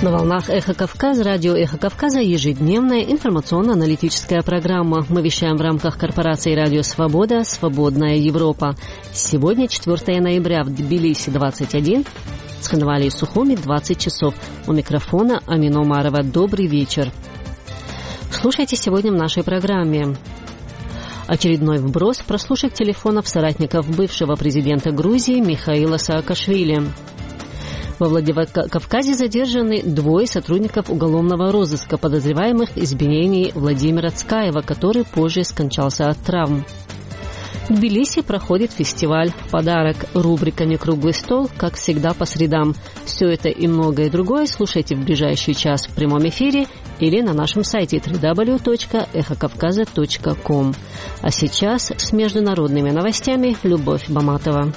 На волнах «Эхо Кавказа», радио «Эхо Кавказа» ежедневная информационно-аналитическая программа. Мы вещаем в рамках корпорации «Радио Свобода», «Свободная Европа». Сегодня 4 ноября в Тбилиси 21, в Цхинвале и Сухуми 20 часов. У микрофона Амина Умарова. Добрый вечер. Слушайте сегодня в нашей программе. Очередной вброс прослушек телефонов соратников бывшего президента Грузии Михаила Саакашвили. Во Владикавказе задержаны 2 сотрудников уголовного розыска, подозреваемых в избиении Владимира Цкаева, который позже скончался от травм. В Тбилиси проходит фестиваль «Подарок». Рубрика «Некруглый стол», как всегда, по средам. Все это и многое другое слушайте в ближайший час в прямом эфире или на нашем сайте www.эхокавказа.ком. А сейчас с международными новостями Любовь Баматова.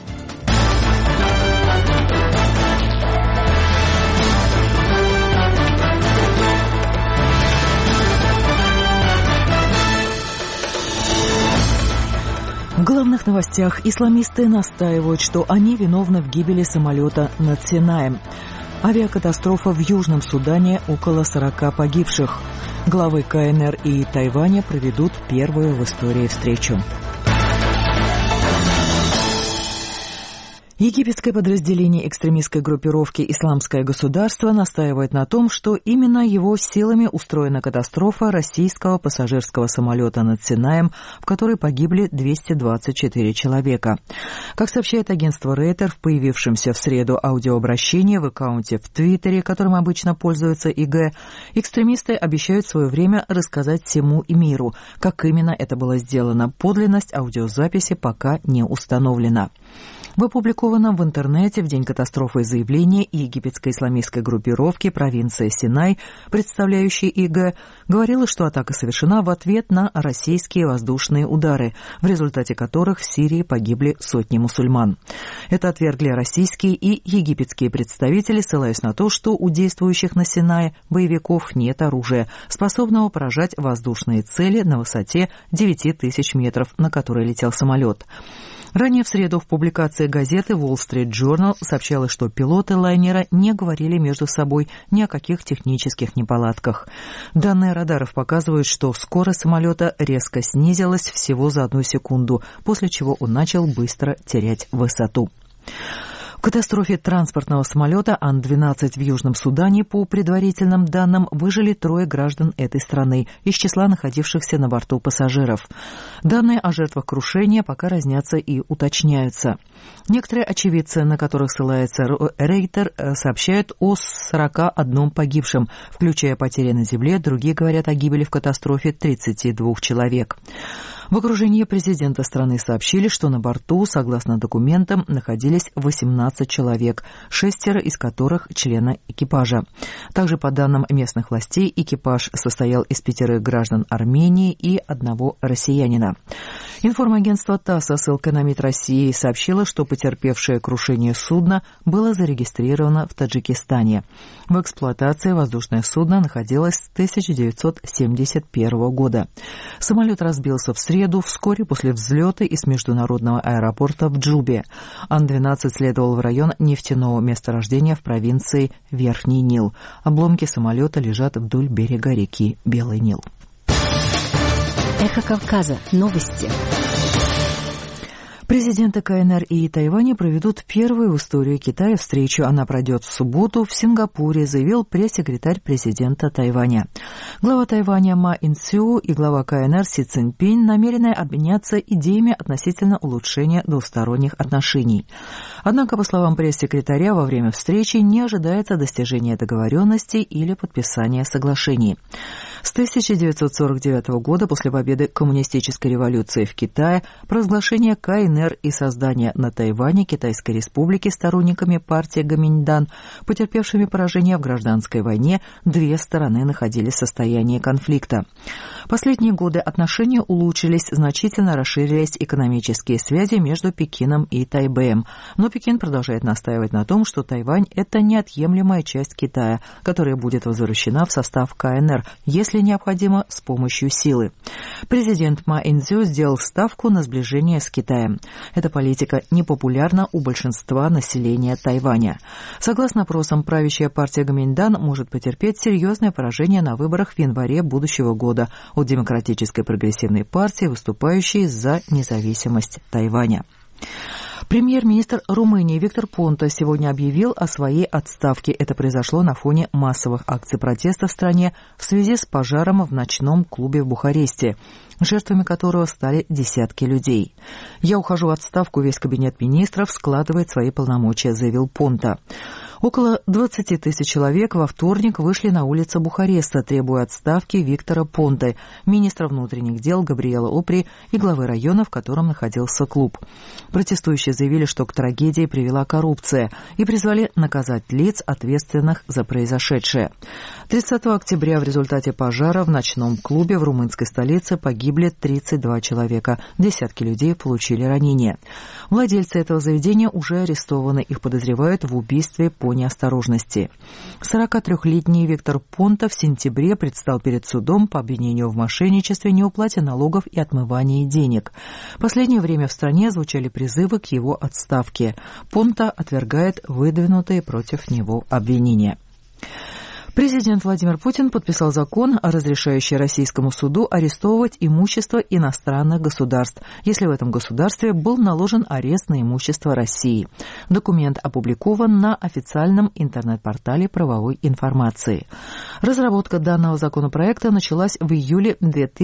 В главных новостях исламисты настаивают, что они виновны в гибели самолета над Синаем. Авиакатастрофа в Южном Судане, около 40 погибших. Главы КНР и Тайваня проведут первую в истории встречу. Египетское подразделение экстремистской группировки «Исламское государство» настаивает на том, что именно его силами устроена катастрофа российского пассажирского самолета над Синаем, в которой погибли 224 человека. Как сообщает агентство Рейтер, в появившемся в среду аудиообращении в аккаунте в Твиттере, которым обычно пользуются ИГ, экстремисты обещают в свое время рассказать всему и миру. Как именно это было сделано, подлинность аудиозаписи пока не установлена. В опубликованном в интернете в день катастрофы заявлении египетской исламистской группировки провинции Синай, представляющей ИГ, говорилось, что атака совершена в ответ на российские воздушные удары, в результате которых в Сирии погибли сотни мусульман. Это отвергли российские и египетские представители, ссылаясь на то, что у действующих на Синае боевиков нет оружия, способного поражать воздушные цели на высоте 9000 метров, на которой летел самолет. Ранее в среду в публикации газеты Wall Street Journal сообщалось, что пилоты лайнера не говорили между собой ни о каких технических неполадках. Данные радаров показывают, что скорость самолета резко снизилась всего за 1 секунду, после чего он начал быстро терять высоту. В катастрофе транспортного самолета Ан-12 в Южном Судане, по предварительным данным, выжили 3 граждан этой страны из числа находившихся на борту пассажиров. Данные о жертвах крушения пока разнятся и уточняются. Некоторые очевидцы, на которых ссылается Рейтер, сообщают о 41 погибшем, включая потери на земле, другие говорят о гибели в катастрофе 32 человек. В окружении президента страны сообщили, что на борту, согласно документам, находились 18 человек, 6 из которых члены экипажа. Также, по данным местных властей, экипаж состоял из 5 граждан Армении и 1 россиянина. Информагентство ТАСС со ссылкой на МИД России сообщило, что потерпевшее крушение судна было зарегистрировано в Таджикистане. В эксплуатации воздушное судно находилось с 1971 года. Самолет разбился в среду, вскоре после взлета из международного аэропорта в Джубе. Ан-12 следовал в район нефтяного месторождения в провинции Верхний Нил. Обломки самолета лежат вдоль берега реки Белый Нил. Эхо Кавказа. Новости. Президенты КНР и Тайваня проведут первую в истории Китая встречу. Она пройдет в субботу в Сингапуре, заявил пресс-секретарь президента Тайваня. Глава Тайваня Ма Ин-сю и глава КНР Си Цзиньпинь намерены обменяться идеями относительно улучшения двусторонних отношений. Однако, по словам пресс-секретаря, во время встречи не ожидается достижения договоренностей или подписания соглашений. С 1949 года, после победы коммунистической революции в Китае, провозглашение КНР и создание на Тайване Китайской республики сторонниками партии Гоминьдан, потерпевшими поражение в гражданской войне, 2 стороны находились в состоянии конфликта. Последние годы отношения улучшились, значительно расширились экономические связи между Пекином и Тайбэем. Но Пекин продолжает настаивать на том, что Тайвань – это неотъемлемая часть Китая, которая будет возвращена в состав КНР, если если необходимо, с помощью силы. Президент Ма Ин-цзю сделал ставку на сближение с Китаем. Эта политика непопулярна у большинства населения Тайваня. Согласно опросам, правящая партия Гоминьдан может потерпеть серьезное поражение на выборах в январе будущего года от Демократической прогрессивной партии, выступающей за независимость Тайваня. Премьер-министр Румынии Виктор Понта сегодня объявил о своей отставке. Это произошло на фоне массовых акций протеста в стране в связи с пожаром в ночном клубе в Бухаресте, жертвами которого стали десятки людей. «Я ухожу в отставку, весь кабинет министров складывает свои полномочия», заявил Понта. Около 20 тысяч человек во вторник вышли на улицы Бухареста, требуя отставки Виктора Понты, министра внутренних дел Габриэла Опри и главы района, в котором находился клуб. Протестующие заявили, что к трагедии привела коррупция, и призвали наказать лиц, ответственных за произошедшее. 30 октября в результате пожара в ночном клубе в румынской столице погибли 32 человека, десятки людей получили ранения. Владельцы этого заведения уже арестованы, их подозревают в убийстве по неосторожности. 43-летний Виктор Понта в сентябре предстал перед судом по обвинению в мошенничестве, неуплате налогов и отмывании денег. В последнее время в стране звучали призывы к его отставке. Понта отвергает выдвинутые против него обвинения. Президент Владимир Путин подписал закон, разрешающий российскому суду арестовывать имущество иностранных государств, если в этом государстве был наложен арест на имущество России. Документ опубликован на официальном интернет-портале правовой информации. Разработка данного законопроекта началась в июле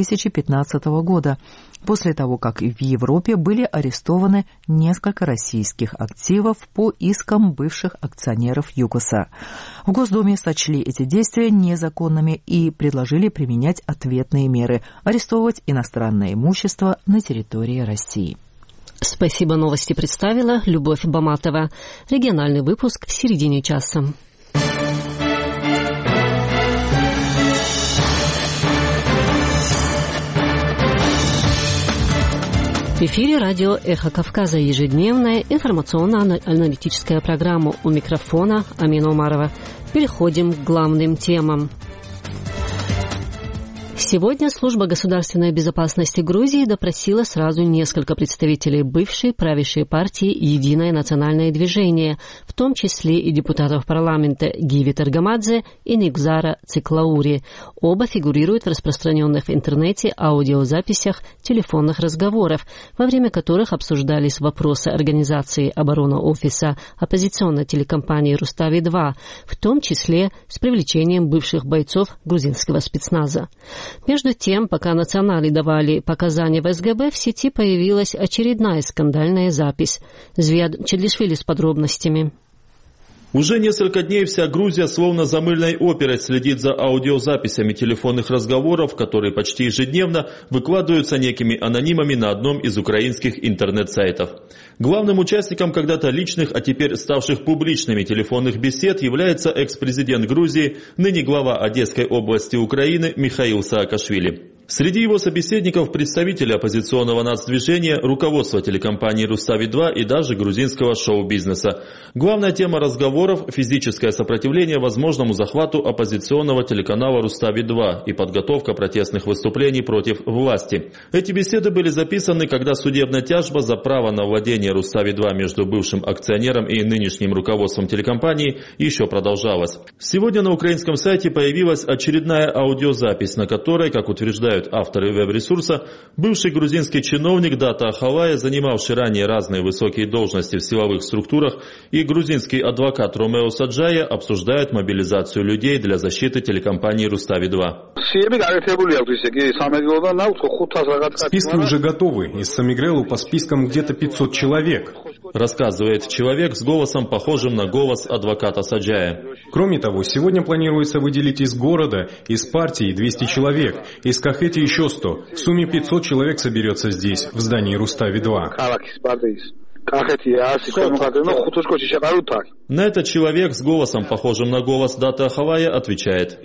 2015 года, после того, как в Европе были арестованы несколько российских активов по искам бывших акционеров ЮКОСа. В Госдуме сочли эти действия незаконными и предложили применять ответные меры – арестовывать иностранное имущество на территории России. Спасибо, новости представила Любовь Баматова. Региональный выпуск в середине часа. В эфире радио «Эхо Кавказа», ежедневная информационно-аналитическая программа. У микрофона Амина Умарова. Переходим к главным темам. Сегодня Служба государственной безопасности Грузии допросила сразу несколько представителей бывшей правящей партии «Единое национальное движение», в том числе и депутатов парламента Гиви Таргамадзе и Никзара Циклаури. Оба фигурируют в распространенных в интернете аудиозаписях телефонных разговоров, во время которых обсуждались вопросы организации обороны офиса оппозиционной телекомпании «Рустави-2», в том числе с привлечением бывших бойцов грузинского спецназа. Между тем, пока национали давали показания в СГБ, в сети появилась очередная скандальная запись. Звияд Чедлишвили с подробностями. Уже несколько дней вся Грузия словно за мыльной оперой следит за аудиозаписями телефонных разговоров, которые почти ежедневно выкладываются некими анонимами на одном из украинских интернет-сайтов. Главным участником когда-то личных, а теперь ставших публичными телефонных бесед является экс-президент Грузии, ныне глава Одесской области Украины Михаил Саакашвили. Среди его собеседников представители оппозиционного нацдвижения, руководство телекомпании «Рустави-2» и даже грузинского шоу-бизнеса. Главная тема разговоров – физическое сопротивление возможному захвату оппозиционного телеканала «Рустави-2» и подготовка протестных выступлений против власти. Эти беседы были записаны, когда судебная тяжба за право на владение «Рустави-2» между бывшим акционером и нынешним руководством телекомпании еще продолжалась. Сегодня на украинском сайте появилась очередная аудиозапись, на которой, как утверждают авторы веб-ресурса, бывший грузинский чиновник Дата Ахалая, занимавший ранее разные высокие должности в силовых структурах, и грузинский адвокат Ромео Саджая обсуждают мобилизацию людей для защиты телекомпании «Рустави-2». Списки уже готовы. Из Самигрелу по спискам где-то 500 человек. Рассказывает человек с голосом, похожим на голос адвоката Саджая. Кроме того, сегодня планируется выделить из города, из партии 200 человек, из Кахети еще 100. В сумме 500 человек соберется здесь, в здании «Рустави-2». На это человек с голосом, похожим на голос Дата Ахалая, отвечает.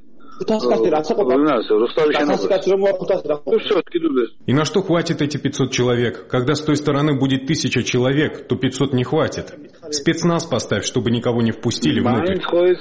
И на что хватит эти 500 человек? Когда с той стороны будет 1000 человек, то 500 не хватит. Спецназ поставь, чтобы никого не впустили внутрь.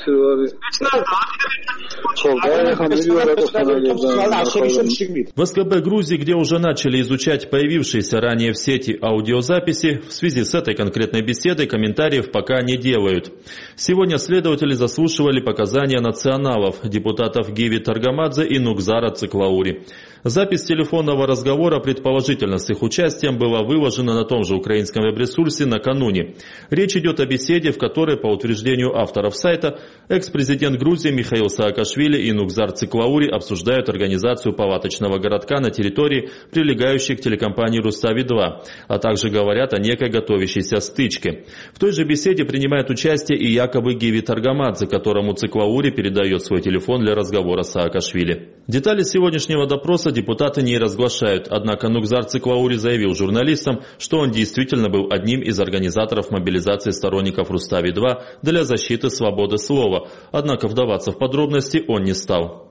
В СКБ Грузии, где уже начали изучать появившиеся ранее в сети аудиозаписи, в связи с этой конкретной беседой комментариев пока не делают. Сегодня следователи заслушивали показания националов, депутатов Гиви Таргамадзе и Нукзара Циклаури. Запись телефонного разговора, предположительно с их участием, была выложена на том же украинском веб-ресурсе накануне. Речь идет о беседе, в которой, по утверждению авторов сайта, экс-президент Грузии Михаил Саакашвили и Нукзар Циклаури обсуждают организацию палаточного городка на территории, прилегающей к телекомпании «Рустави-2», а также говорят о некой готовящейся стычке. В той же беседе принимает участие и якобы Гиви Таргамадзе, которому Циклаури передает свой телефон для разговора с Саакашвили. Детали сегодняшнего допроса депутаты не разглашают, однако Нукзар Циклаури заявил журналистам, что он действительно был одним из организаторов мобилизации сторонников Рустави-2 для защиты свободы слова, однако вдаваться в подробности он не стал.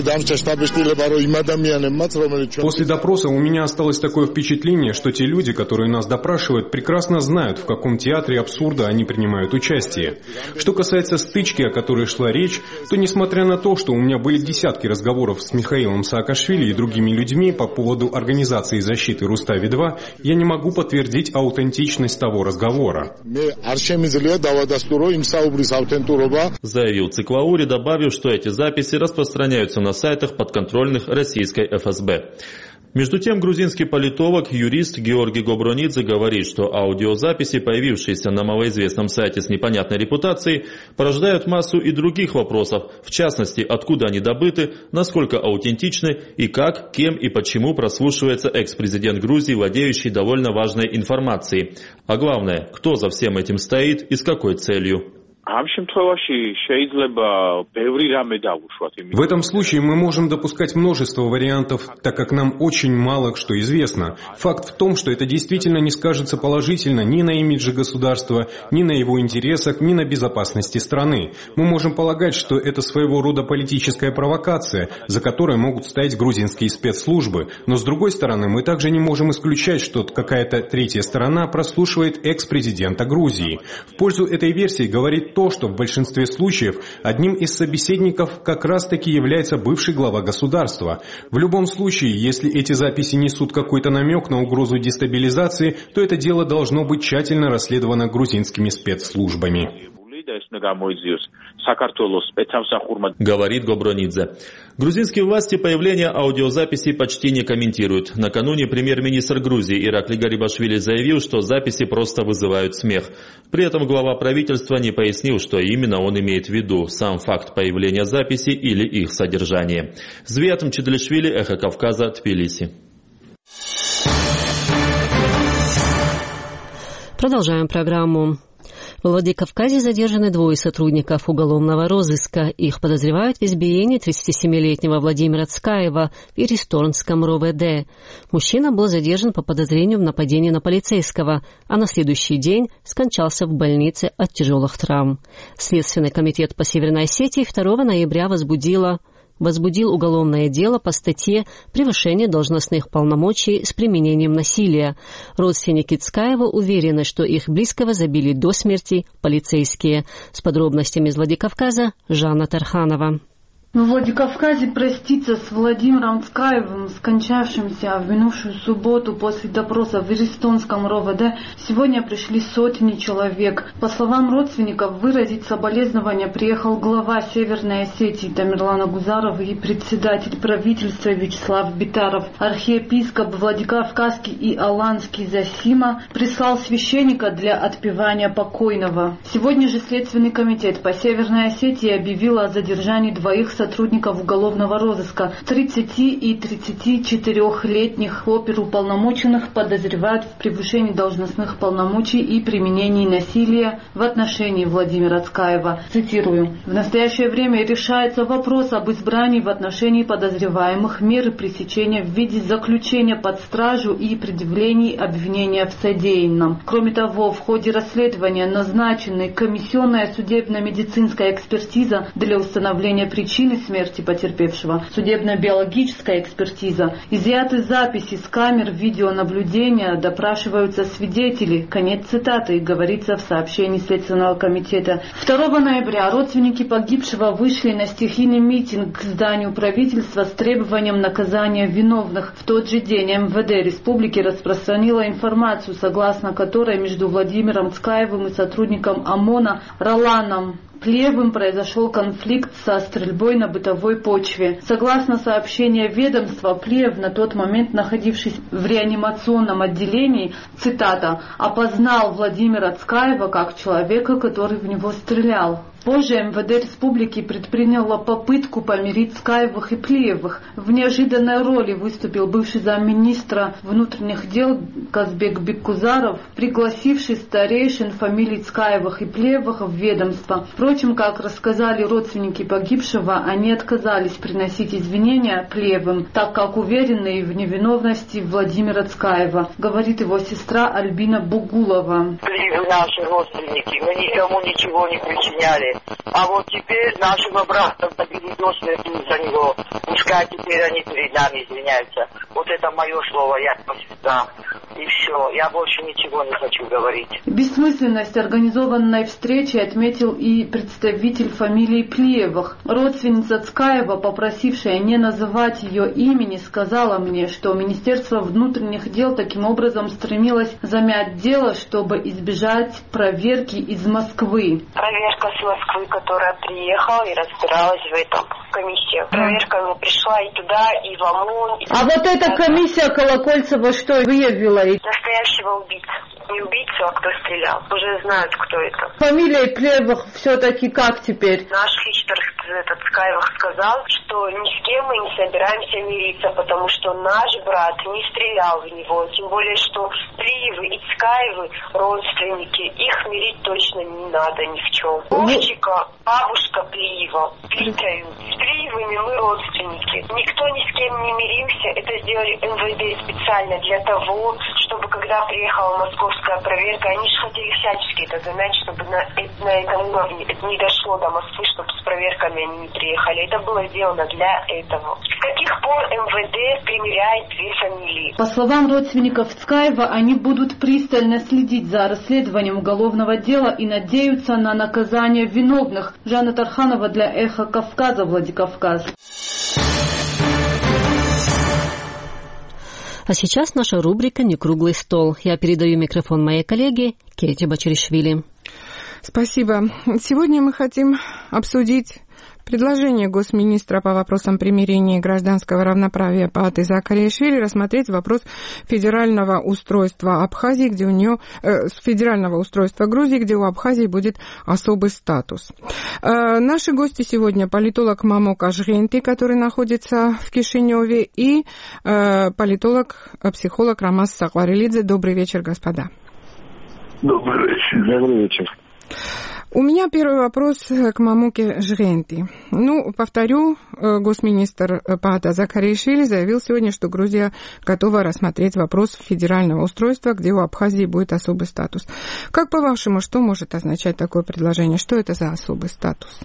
После допроса у меня осталось такое впечатление, что те люди, которые нас допрашивают, прекрасно знают, в каком театре абсурда они принимают участие. Что касается стычки, о которой шла речь, то несмотря на то, что у меня были десятки разговоров с Михаилом Саакашвили и другими людьми по поводу организации защиты Рустави-2, я не могу подтвердить аутентичность того разговора. Заявил Циклаури, добавив, что эти записи распространяются на сайтах подконтрольных российской ФСБ. Между тем, грузинский политолог, юрист Георгий Гобронидзе говорит, что аудиозаписи, появившиеся на малоизвестном сайте с непонятной репутацией, порождают массу и других вопросов, в частности, откуда они добыты, насколько аутентичны и как, кем и почему прослушивается экс-президент Грузии, владеющий довольно важной информацией. А главное, кто за всем этим стоит и с какой целью. В этом случае мы можем допускать множество вариантов, так как нам очень мало что известно. Факт в том, что это действительно не скажется положительно ни на имидже государства, ни на его интересах, ни на безопасности страны. Мы можем полагать, что это своего рода политическая провокация, за которой могут стоять грузинские спецслужбы. Но с другой стороны, мы также не можем исключать, что какая-то третья сторона прослушивает экс-президента Грузии. В пользу этой версии говорит то, что в большинстве случаев одним из собеседников как раз-таки является бывший глава государства. В любом случае, если эти записи несут какой-то намек на угрозу дестабилизации, то это дело должно быть тщательно расследовано грузинскими спецслужбами. Говорит Гобронидзе. Грузинские власти появление аудиозаписей почти не комментируют. Накануне премьер-министр Грузии Иракли Гарибашвили заявил, что записи просто вызывают смех. При этом глава правительства не пояснил, что именно он имеет в виду, сам факт появления записей или их содержание. Звиат Мчедлишвили, Эхо Кавказа, Тбилиси. Продолжаем программу. В Владикавказе задержаны двое сотрудников уголовного розыска. Их подозревают в избиении 37-летнего Владимира Цкаева в Иристорнском РОВД. Мужчина был задержан по подозрению в нападении на полицейского, а на следующий день скончался в больнице от тяжелых травм. Следственный комитет по Северной Осетии 2 ноября возбудил уголовное дело по статье «Превышение должностных полномочий с применением насилия». Родственники Цкаева уверены, что их близкого забили до смерти полицейские. С подробностями из Владикавказа Жанна Тарханова. В Владикавказе проститься с Владимиром Цкаевым, скончавшимся в минувшую субботу после допроса в Иристонском РОВД, сегодня пришли сотни человек. По словам родственников, выразить соболезнования приехал глава Северной Осетии Тамерлан Агузаров и председатель правительства Вячеслав Битаров. Архиепископ Владикавказский и Аланский Засима прислал священника для отпевания покойного. Сегодня же Следственный комитет по Северной Осетии объявил о задержании двоих сотрудников уголовного розыска. 30 и 34-летних оперуполномоченных подозревают в превышении должностных полномочий и применении насилия в отношении Владимира Цкаева. Цитирую. «В настоящее время решается вопрос об избрании в отношении подозреваемых меры пресечения в виде заключения под стражу и предъявлений обвинения в содеянном. Кроме того, в ходе расследования назначена комиссионная судебно-медицинская экспертиза для установления причины причины смерти потерпевшего, судебно-биологическая экспертиза, изъяты записи с камер видеонаблюдения, допрашиваются свидетели. Конец цитаты, говорится в сообщении Следственного комитета. 2 ноября родственники погибшего вышли на стихийный митинг к зданию правительства с требованием наказания виновных. В тот же день МВД Республики распространила информацию, согласно которой между Владимиром Цкаевым и сотрудником ОМОНа Роланом Плиевым произошел конфликт со стрельбой на бытовой почве. Согласно сообщению ведомства, Плиев, на тот момент находившись в реанимационном отделении, цитата, «опознал Владимира Цкаева как человека, который в него стрелял». Позже МВД Республики предприняло попытку помирить Цкаевых и Плиевых. В неожиданной роли выступил бывший замминистра внутренних дел Казбек Беккузаров, пригласивший старейшин фамилий Цкаевых и Плиевых в ведомство. Впрочем, как рассказали родственники погибшего, они отказались приносить извинения Плиевым, так как уверены в невиновности Владимира Цкаева, говорит его сестра Альбина Бугулова. Плиевы наши родственники, мы никому ничего не причиняли. А вот теперь нашего брата забили до смерти за него. Пускай теперь они перед нами извиняются. Вот это мое слово, я сестра. И все, я больше ничего не хочу говорить. Бессмысленность организованной встречи отметил и представитель фамилии Плиевых. Родственница Цкаева, попросившая не называть ее имени, сказала мне, что Министерство внутренних дел таким образом стремилось замять дело, чтобы избежать проверки из Москвы. Проверка с Москвы, которая приехала и разбиралась в этом комиссии. Проверка пришла и туда, и в ОМОН. А вот эта комиссия Колокольцева что выявила? Настоящего убийцу. Не убийцу, а кто стрелял. Уже знают, кто это. Фамилия Плевых все-таки как теперь? Наш Хичтер Цкаевых сказал, что ни с кем мы не собираемся мириться, потому что наш брат не стрелял в него. Тем более, что Плиевы и Цкаевы родственники. Их мирить точно не надо ни в чем. Вовчика, бабушка Плиева, питают. С Плиевыми мы родственники. Никто ни с кем не миримся. Это сделали МВД специально для того, чтобы когда приехала московская проверка, они же хотели всячески это замять, чтобы на этом уровне это не дошло до Москвы, чтобы с проверками они не приехали. Это было сделано для этого. С каких пор МВД примеряет две фамилии? По словам родственников Цкаева, они будут пристально следить за расследованием уголовного дела и надеются на наказание виновных. Жанна Тарханова для Эхо Кавказа, Владикавказ. А сейчас наша рубрика «Не круглый стол». Я передаю микрофон моей коллеге Кете Бачаришвили. Спасибо. Сегодня мы хотим обсудить предложение госминистра по вопросам примирения и гражданского равноправия Пааты Закариашвили рассмотреть вопрос федерального устройства Абхазии, где у нее федерального устройства Грузии, где у Абхазии будет особый статус. Наши гости сегодня политолог Мамока Жгенти, который находится в Кишиневе, и политолог-психолог Рамаз Сакварелидзе. Добрый вечер, господа. Добрый вечер. Добрый вечер. У меня первый вопрос к Мамоке Жгенти. Повторю, госминистр Паата Закариашвили заявил сегодня, что Грузия готова рассмотреть вопрос федерального устройства, где у Абхазии будет особый статус. Как по-вашему, что может означать такое предложение? Что это за особый статус?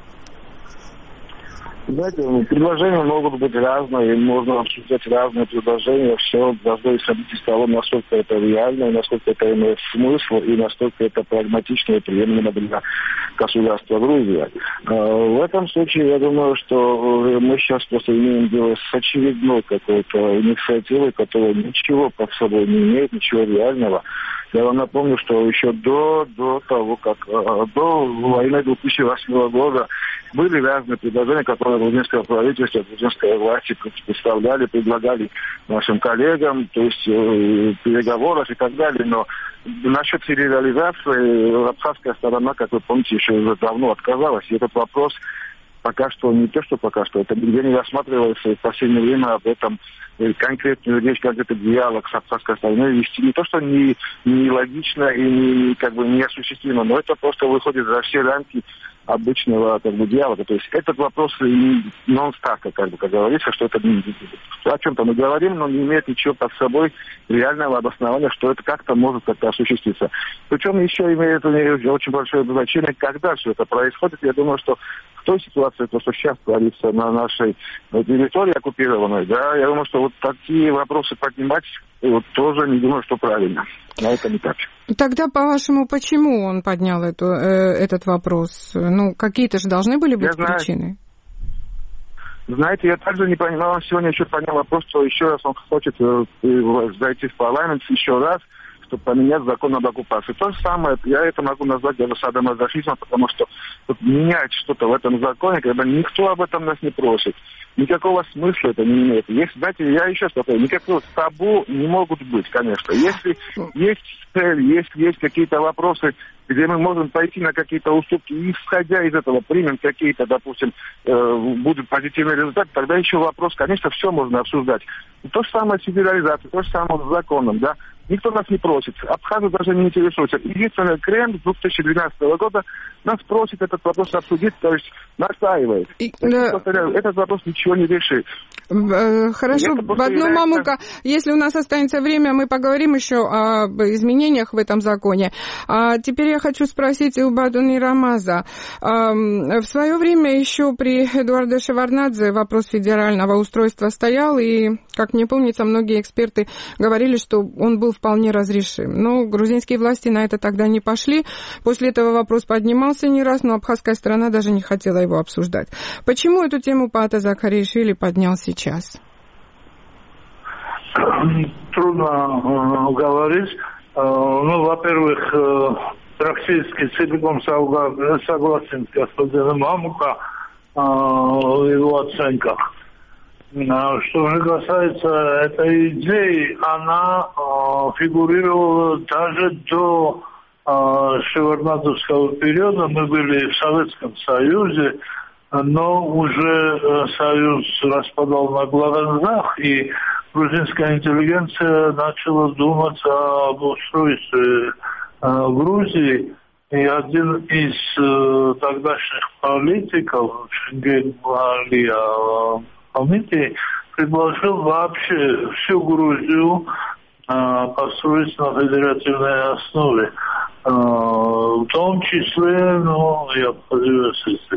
Знаете, предложения могут быть разные, можно обсуждать разные предложения, все должно исходить из того, насколько это реально, насколько это имеет смысл и насколько это прагматично и приемлемо для государства Грузия. В этом случае, я думаю, что мы сейчас просто имеем дело с очередной какой-то инициативой, которая ничего под собой не имеет, ничего реального. Я вам напомню, что еще до того, как до войны 2008 года были разные предложения, которые грузинское правительство, грузинская власть представляли, предлагали нашим коллегам, то есть переговоров и так далее. Но насчет реализации абхазская сторона, как вы помните, еще уже давно отказалась. И этот вопрос пока что не то, что пока что, это нигде не рассматривается. В последнее время об этом конкретную речь, как это диалог с абхазской стороной вести не то, что не логично и не осуществимо, но это просто выходит за все рамки обычного диалога. То есть этот вопрос нон-старта, как говорится, что это о чем-то мы говорим, но не имеет ничего под собой реального обоснования, что это как-то может как-то осуществиться. Причем еще имеет очень большое значение, когда все это происходит. Я думаю, что в той ситуации, то, что сейчас творится на нашей территории оккупированной, да, я думаю, что вот такие вопросы поднимать вот тоже не думаю, что правильно на этом этапе. Тогда, по-вашему, почему он поднял этот вопрос? Ну, какие-то же должны были быть причины. Знаете, я также не понимал, сегодня еще поднял вопрос, что еще раз он хочет зайти в парламент еще раз, чтобы поменять закон об оккупации. То же самое, я это могу назвать даже садомазохизмом, потому что менять что-то в этом законе, когда никто об этом нас не просит. Никакого смысла это не имеет. Если, знаете, я еще что-то, никакого табу не могут быть, конечно. Если есть цель, если есть какие-то вопросы, где мы можем пойти на какие-то уступки, и исходя из этого примем какие-то, допустим, будут позитивные результаты, тогда еще вопрос, конечно, все можно обсуждать. И то же самое с федерализацией, то же самое с законом, да. Никто нас не просит, абхазы даже не интересуются. Единственное, Кремль с 2012 года нас просит этот вопрос обсудить, то есть настаивает. Этот вопрос ничего не решит. Хорошо, Бадно Мамука, если у нас останется время, мы поговорим еще об изменениях в этом законе. А теперь я хочу спросить у Бадуни Рамаза. В свое время еще при Эдуарде Шеварднадзе вопрос федерального устройства стоял, и, как мне помнится, многие эксперты говорили, что он был вполне разрешим. Но грузинские власти на это тогда не пошли. После этого вопрос поднимался не раз, но абхазская сторона даже не хотела его обсуждать. Почему эту тему Паата Закаришвили поднял сейчас? Трудно говорить. Ну, во-первых, практически целиком согласен с господином Мамука в его оценках. Что же касается этой идеи, она фигурировала даже до шеварднадзевского периода. Мы были в Советском Союзе, но уже Союз распадал на глазах, и грузинская интеллигенция начала думать об устройстве Грузии. И один из тогдашних политиков, Шенгель Малия Хамити, предложил вообще всю Грузию построить на федеративной основе. В том числе, ну, и Абхазию систему.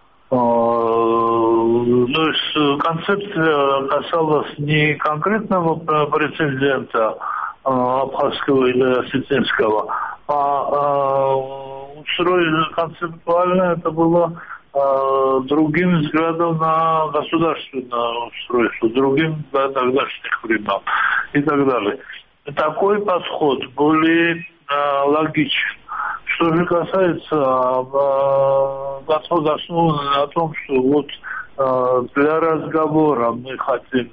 То есть концепция касалась не конкретного претендента абхазского или осетинского, а концептуально это было другим взглядом на государственное устройство, другим до тогдашних времен и так далее. Такой подход более логичен. Что же касается подхода, основанного на том, что вот для разговора мы хотим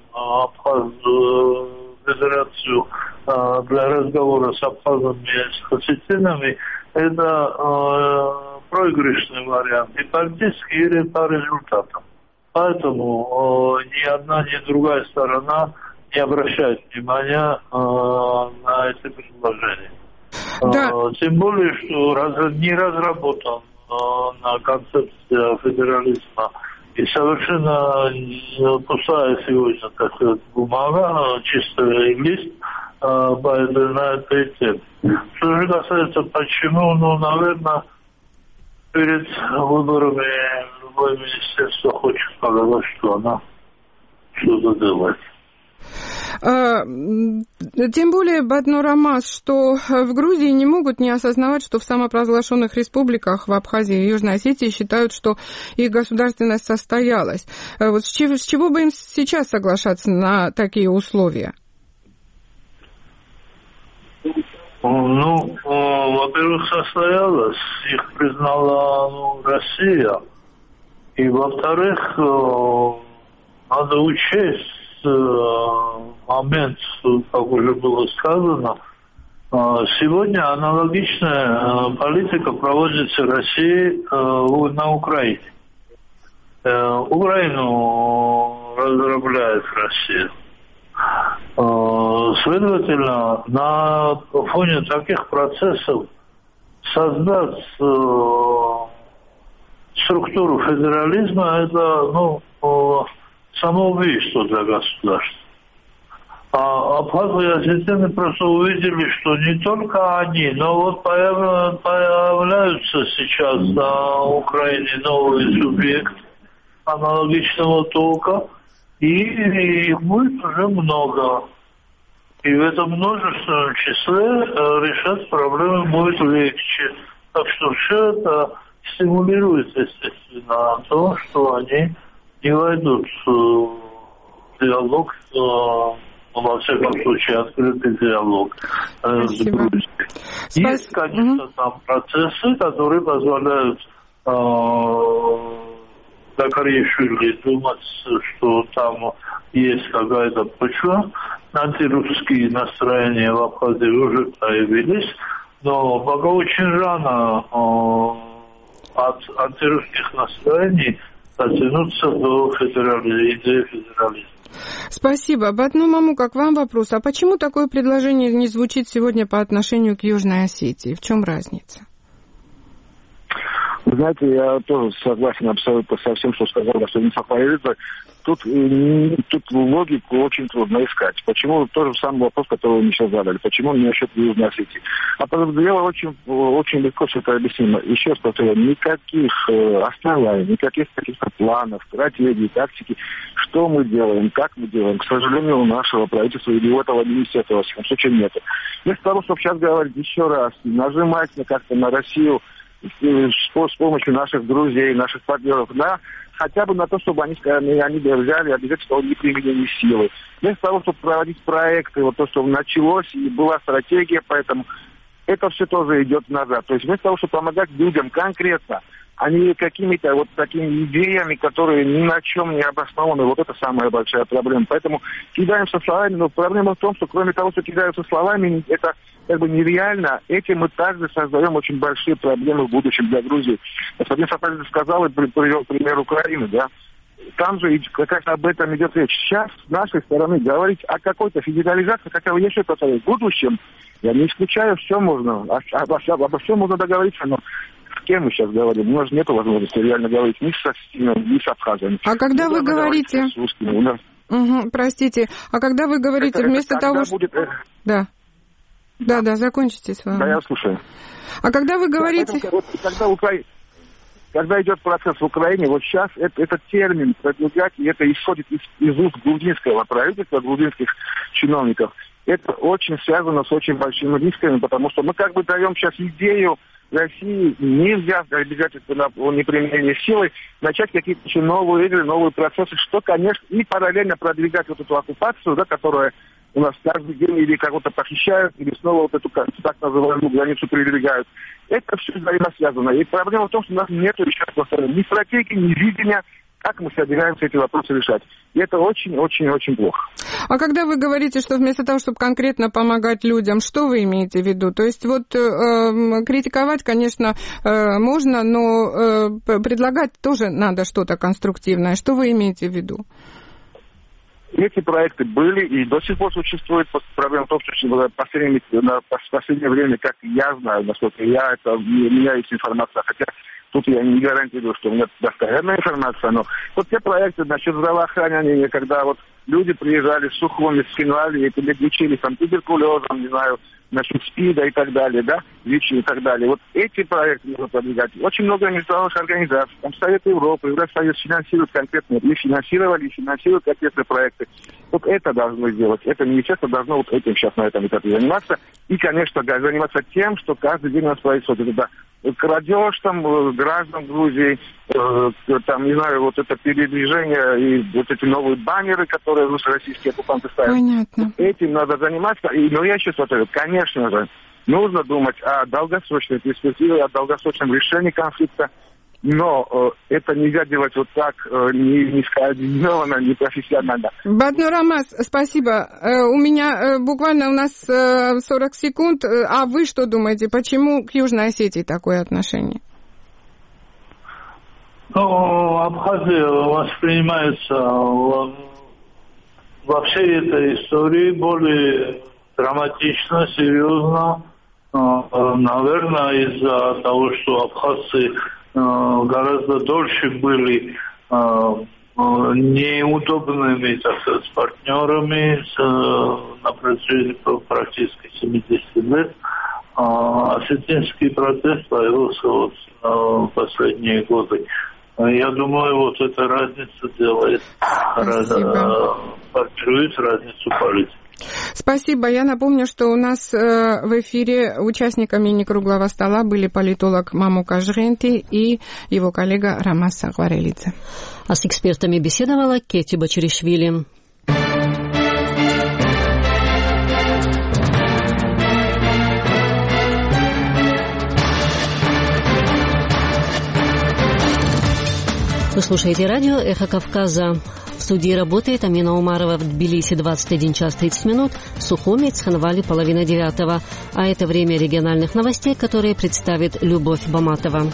федерацию для разговора с абхазами и с осетинами, это проигрышный вариант и политически, и по результатам. Поэтому ни одна, ни другая сторона не обращает внимания на эти предложения. Да. Тем более, что не разработан на концепция федерализма. И совершенно пустая сегодня, так сказать, бумага, чистый лист на этой теме. Что же касается почему, ну, наверное, перед выборами любое министерство хочет показать, что она что-то делает. Тем более, Бадно Рамаз, что в Грузии не могут не осознавать, что в самопровозглашенных республиках в Абхазии и Южной Осетии считают, что их государственность состоялась. Вот с чего бы им сейчас соглашаться на такие условия? Ну, во-первых, состоялась, их признала Россия. И, во-вторых, надо учесть момент, как уже было сказано, сегодня аналогичная политика проводится Россией на Украине. Украину разрабляет Россия. Следовательно, на фоне таких процессов создать структуру федерализма – это самоубийство для государства. А абхазы и осетины просто увидели, что не только они, но вот появляются сейчас на Украине новые субъекты аналогичного толка, и их будет уже много. И в этом множественном числе решать проблемы будет легче. Так что все это стимулирует, естественно, то, что они не войдут в диалог, во всяком случае, открытый диалог с Грузией. Есть, конечно, там процессы, которые позволяют Саакашвили думать, что там есть какая-то почва. Антирусские настроения в Абхазии уже появились, но пока очень рано от антирусских настроений дотянуться до идеи федерализма. Спасибо. Батну Мамука, к вам вопрос. А почему такое предложение не звучит сегодня по отношению к Южной Осетии? В чем разница? Вы знаете, я тоже согласен абсолютно со всем, что сказал господин Сафаевич. Тут логику очень трудно искать. Почему тот же самый вопрос, который вы сейчас задали? Почему не насчет Южной Осетии? А дело очень легко все это объяснимо. Еще раз повторяю, никаких оснований, никаких каких-то планов, стратегий, тактики, что мы делаем, как мы делаем. К сожалению, у нашего правительства или у этого министерства, во всяком случае, нет. Вместо того, чтобы сейчас говорить еще раз, нажимать как-то на Россию с помощью наших друзей, наших партнеров, да, хотя бы на то, чтобы они взяли обязательство о неприменении силы. Вместо того, чтобы проводить проекты, вот то, что началось, и была стратегия, поэтому это все тоже идет назад. То есть вместо того, чтобы помогать людям конкретно, а не какими-то вот такими идеями, которые ни на чем не обоснованы. Вот это самая большая проблема. Поэтому кидаемся словами, но проблема в том, что кроме того, что кидаются словами, это как бы нереально. Этим мы также создаем очень большие проблемы в будущем для Грузии. Господин Сафаевич сказал и привел пример Украины, да. Там же как раз об этом идет речь. Сейчас с нашей стороны говорить о какой-то федерализации, хотя бы еще что-то в будущем, я не исключаю, все можно, обо всем можно договориться, но с кем мы сейчас говорим? У нас нет возможности реально говорить ни с Абхазией. А когда вы говорите... простите, а когда вы говорите вместо того, что... Да, закончите с вами. Да, я слушаю. А когда вы говорите... Когда идет процесс в Украине, вот сейчас этот термин продвигать, и это исходит из уст грузинского правительства, грузинских чиновников, это очень связано с очень большими рисками, потому что мы как бы даем сейчас идею России, нельзя обязательно на неприменение силы, начать какие-то еще новые игры, новые процессы, что, конечно, и параллельно продвигать вот эту оккупацию, да, которая у нас каждый день или кого-то похищают, или снова вот эту так называемую границу передвигают. Это все взаимосвязано. И проблема в том, что у нас нет сейчас ни стратегии, ни видения, как мы собираемся эти вопросы решать. И это очень-очень-очень плохо. А когда вы говорите, что вместо того, чтобы конкретно помогать людям, что вы имеете в виду? То есть вот критиковать, конечно, можно, но предлагать тоже надо что-то конструктивное. Что вы имеете в виду? Эти проекты были и до сих пор существуют. Проблема в том, что в последнее время, как я знаю, насколько у меня есть информация, хотя тут я не гарантирую, что у меня достоверная информация, но вот те проекты насчет здравоохранения, когда вот люди приезжали с Сухуми, с Финляндии, лечились там туберкулезом, не знаю, насчет СПИДа и так далее, да, ВИЧ и так далее. Вот эти проекты нужно продвигать. Очень много международных организаций, там Совет Европы, Евросоюз финансируют конкретные, и финансируют конкретные проекты. Вот это должно сделать. Это министерство должно вот этим сейчас на этом этапе заниматься. И, конечно, заниматься тем, что каждый день у нас происходит. Это крадеж там граждан Грузии, там, не знаю, вот это передвижение и вот эти новые баннеры, которые российские оккупанты ставят. Понятно. Этим надо заниматься. Но я еще смотрю, конечно же, нужно думать о долгосрочной перспективе, о долгосрочном решении конфликта. Но это нельзя делать вот так, не скоординированно, не профессионально. Батнур Алмаз, спасибо. У меня буквально у нас 40 секунд. А вы что думаете, почему к Южной Осетии такое отношение? Ну, Абхазия воспринимается во всей этой истории более драматично, серьезно. Наверное, из-за того, что абхазцы гораздо дольше были неудобными, так сказать, с партнерами на протяжении практически 70 лет. Осетинский процесс появился в последние годы. Я думаю, вот эта разница делает, формирует разницу политики. Спасибо. Я напомню, что у нас в эфире участниками некруглого стола были политолог Мамука Жренти и его коллега Рамаз Сагварелидзе. А с экспертами беседовала Кетти Бачеришвили. Вы слушаете радио «Эхо Кавказа». В студии работает Амина Умарова. В Тбилиси 21 час 30 минут, Сухуми, Цхинвали, 8:30. А это время региональных новостей, которые представит Любовь Баматова.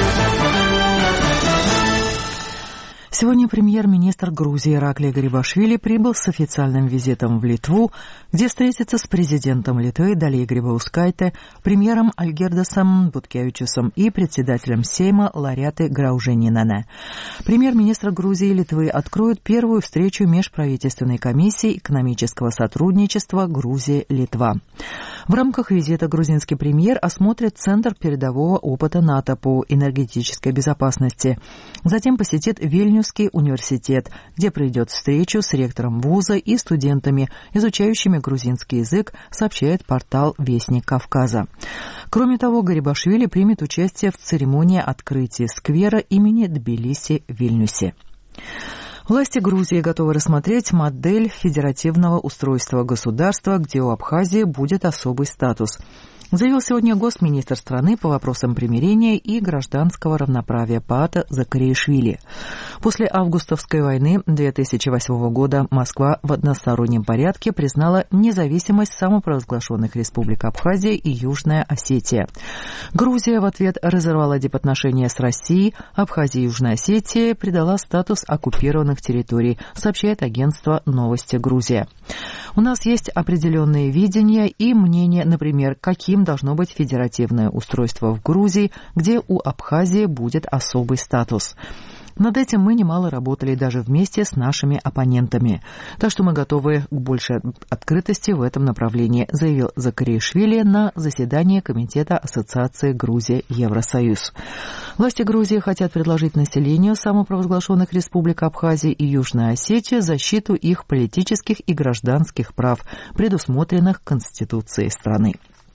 Сегодня премьер-министр Грузии Ираклий Гарибашвили прибыл с официальным визитом в Литву, где встретится с президентом Литвы Далией Грибаускайте, премьером Альгердасом Буткевичусом и председателем Сейма Ларяты Грауженинане. Премьер-министр Грузии и Литвы откроют первую встречу межправительственной комиссии экономического сотрудничества Грузия-Литва. В рамках визита грузинский премьер осмотрит Центр передового опыта НАТО по энергетической безопасности. Затем посетит Вильнюсский университет, где проведет встречу с ректором вуза и студентами, изучающими грузинский язык, сообщает портал «Вестник Кавказа». Кроме того, Гарибашвили примет участие в церемонии открытия сквера имени Тбилиси в Вильнюсе. Власти Грузии готовы рассмотреть модель федеративного устройства государства, где у Абхазии будет особый статус, заявил сегодня госминистр страны по вопросам примирения и гражданского равноправия Паата Закариашвили. После августовской войны 2008 года Москва в одностороннем порядке признала независимость самопровозглашенных республик Абхазия и Южная Осетия. Грузия в ответ разорвала дипотношения с Россией, Абхазия и Южная Осетия придала статус оккупированных территорий, сообщает агентство «Новости Грузия». У нас есть определенные видения и мнения, например, каким должно быть федеративное устройство в Грузии, где у Абхазии будет особый статус. Над этим мы немало работали даже вместе с нашими оппонентами. Так что мы готовы к большей открытости в этом направлении, заявил Закариашвили на заседании Комитета Ассоциации Грузия-Евросоюз. Власти Грузии хотят предложить населению самопровозглашенных республик Абхазия и Южная Осетия защиту их политических и гражданских прав, предусмотренных Конституцией страны.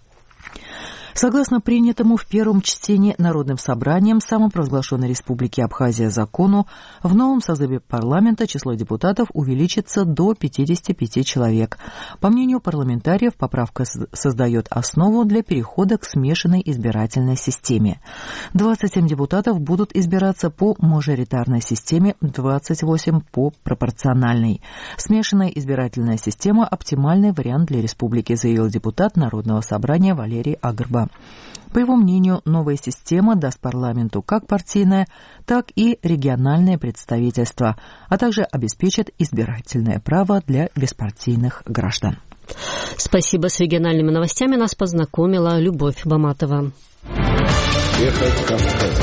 Согласно принятому в первом чтении Народным собранием самопровозглашенной Республики Абхазия закону, в новом созыве парламента число депутатов увеличится до 55 человек. По мнению парламентариев, поправка создает основу для перехода к смешанной избирательной системе. 27 депутатов будут избираться по мажоритарной системе, 28 по пропорциональной. Смешанная избирательная система – оптимальный вариант для республики, заявил депутат Народного собрания Валерий Агарба. По его мнению, новая система даст парламенту как партийное, так и региональное представительство, а также обеспечит избирательное право для беспартийных граждан. Спасибо. С региональными новостями нас познакомила Любовь Баматова. Эхо Кавказа.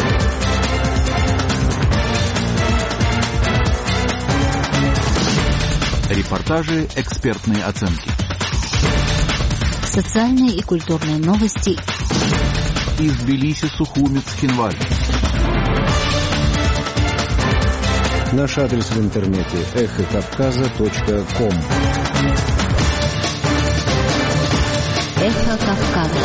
Репортажи, экспертные оценки. Социальные и культурные новости. Из Тбилиси, Сухуми, Цхинвали. Наш адрес в интернете эхокавказа.ком. Эхо Кавказа.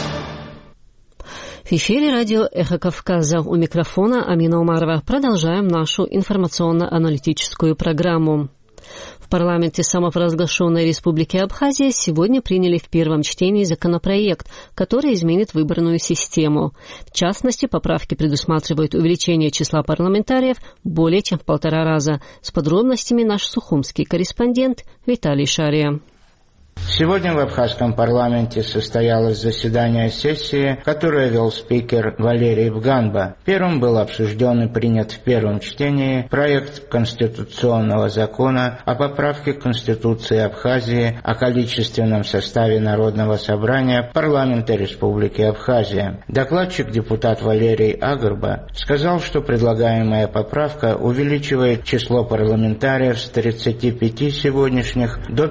В эфире радио «Эхо Кавказа». У микрофона Амина Умарова. Продолжаем нашу информационно-аналитическую программу. В парламенте самопровозглашенной Республики Абхазия сегодня приняли в первом чтении законопроект, который изменит выборную систему. В частности, поправки предусматривают увеличение числа парламентариев более чем в 1,5 раза. С подробностями наш сухумский корреспондент Виталий Шария. Сегодня в абхазском парламенте состоялось заседание сессии, которое вел спикер Валерий Бганба. Первым был обсужден и принят в первом чтении проект конституционного закона о поправке Конституции Абхазии о количественном составе Народного собрания парламента Республики Абхазия. Докладчик, депутат Валерий Агрба, сказал, что предлагаемая поправка увеличивает число парламентариев с 35 сегодняшних до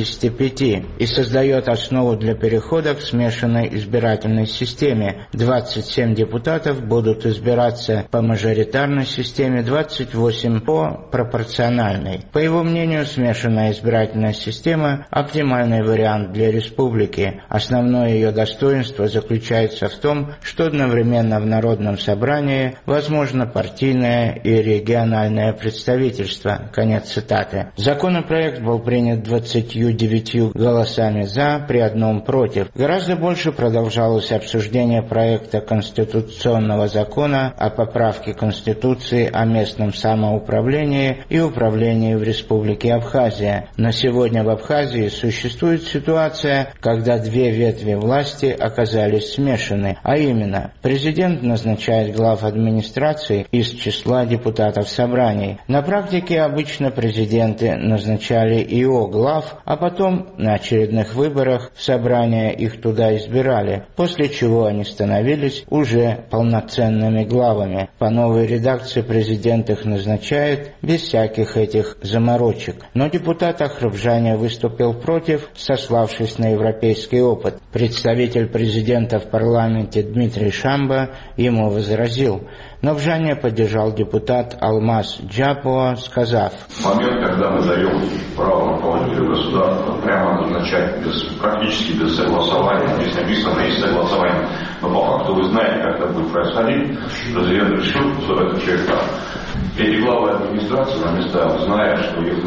55 и создает основу для перехода к смешанной избирательной системе. 27 депутатов будут избираться по мажоритарной системе, 28 по пропорциональной. По его мнению, смешанная избирательная система – оптимальный вариант для республики. Основное ее достоинство заключается в том, что одновременно в Народном собрании возможно партийное и региональное представительство. Конец цитаты. Законопроект был принят 29 голосами «за» при одном «против». Гораздо больше продолжалось обсуждение проекта конституционного закона о поправке Конституции о местном самоуправлении и управлении в Республике Абхазия. Но сегодня в Абхазии существует ситуация, когда две ветви власти оказались смешаны, а именно президент назначает глав администрации из числа депутатов собраний. На практике обычно президенты назначали ИО глав, а потом на очередных выборах в собрания их туда избирали, после чего они становились уже полноценными главами. По новой редакции президент их назначает без всяких этих заморочек. Но депутат Ахрабжаня выступил против, сославшись на европейский опыт. Представитель президента в парламенте Дмитрий Шамба ему возразил. Но Бжаня поддержал депутат Алмаз Джапова, сказав: момент, когда мы даем право руководителю государства прямо назначать практически без согласования, здесь написано есть согласование, но по факту вы знаете, как это будет происходить, президент решил, что это человек там. Эти главы администрации на местах, зная, что их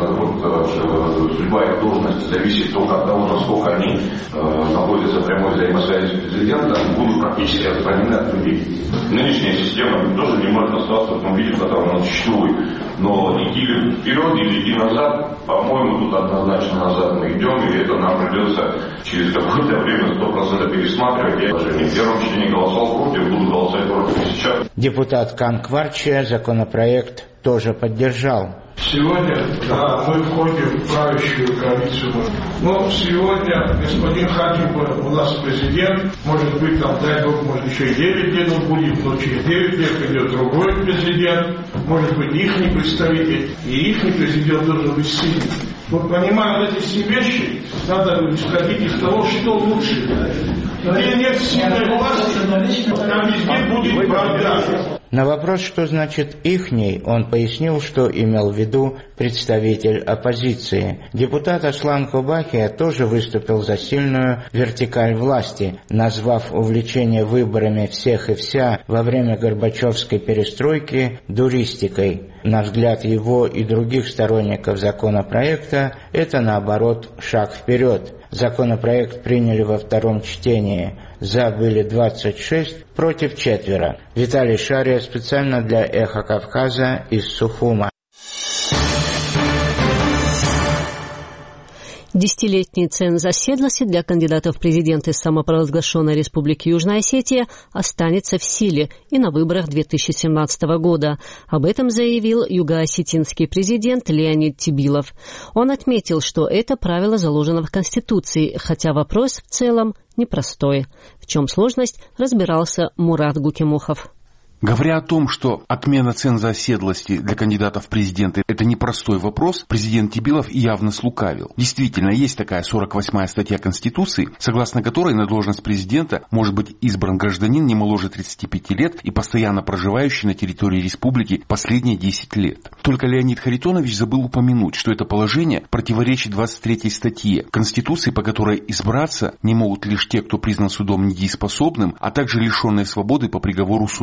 судьба их должности зависит только от того, насколько они находятся в прямой взаимосвязи с президентом, будут практически отстранены от людей. Нынешняя система тоже не может оставаться в том виде, в котором она существует. Но идти вперед или идти назад, по-моему, тут однозначно назад мы идем, и это нам придется через какое-то время 100% пересматривать. Я даже не в первом чтении голосовал против, буду голосовать против сейчас. Депутат Кан Кварчия законопроект тоже поддержал. Сегодня, да, мы входим в правящую коалицию. Но сегодня господин Хатипов у нас президент, может быть, там, дай бог, может, еще и 9 лет он будет, но через 9 лет придет другой президент, может быть, ихний представитель, и ихний президент должен быть сильный. Вот понимая вот эти все вещи, надо исходить из того, что лучше. Где нет сильной власти, там везде будет бардак. На вопрос, что значит «ихний», он пояснил, что имел в виду представитель оппозиции. Депутат Аслан Кубахия тоже выступил за сильную вертикаль власти, назвав увлечение выборами всех и вся во время Горбачевской перестройки дуристикой. На взгляд его и других сторонников законопроекта, это, наоборот, шаг вперед. Законопроект приняли во втором чтении. За были 26, против 4. Виталий Шария специально для «Эхо Кавказа» из Сухума. Десятилетний ценз оседлости для кандидатов в президенты самопровозглашенной Республики Южная Осетия останется в силе и на выборах 2017 года. Об этом заявил юго-осетинский президент Леонид Тибилов. Он отметил, что это правило заложено в Конституции, хотя вопрос в целом непростой. В чем сложность, разбирался Мурат Гукимухов. Говоря о том, что отмена ценза оседлости для кандидатов в президенты – это непростой вопрос, президент Тибилов явно слукавил. Действительно, есть такая 48-я статья Конституции, согласно которой на должность президента может быть избран гражданин не моложе 35 лет и постоянно проживающий на территории республики последние 10 лет. Только Леонид Харитонович забыл упомянуть, что это положение противоречит 23-й статье Конституции, по которой избраться не могут лишь те, кто признан судом недееспособным, а также лишенные свободы по приговору суда.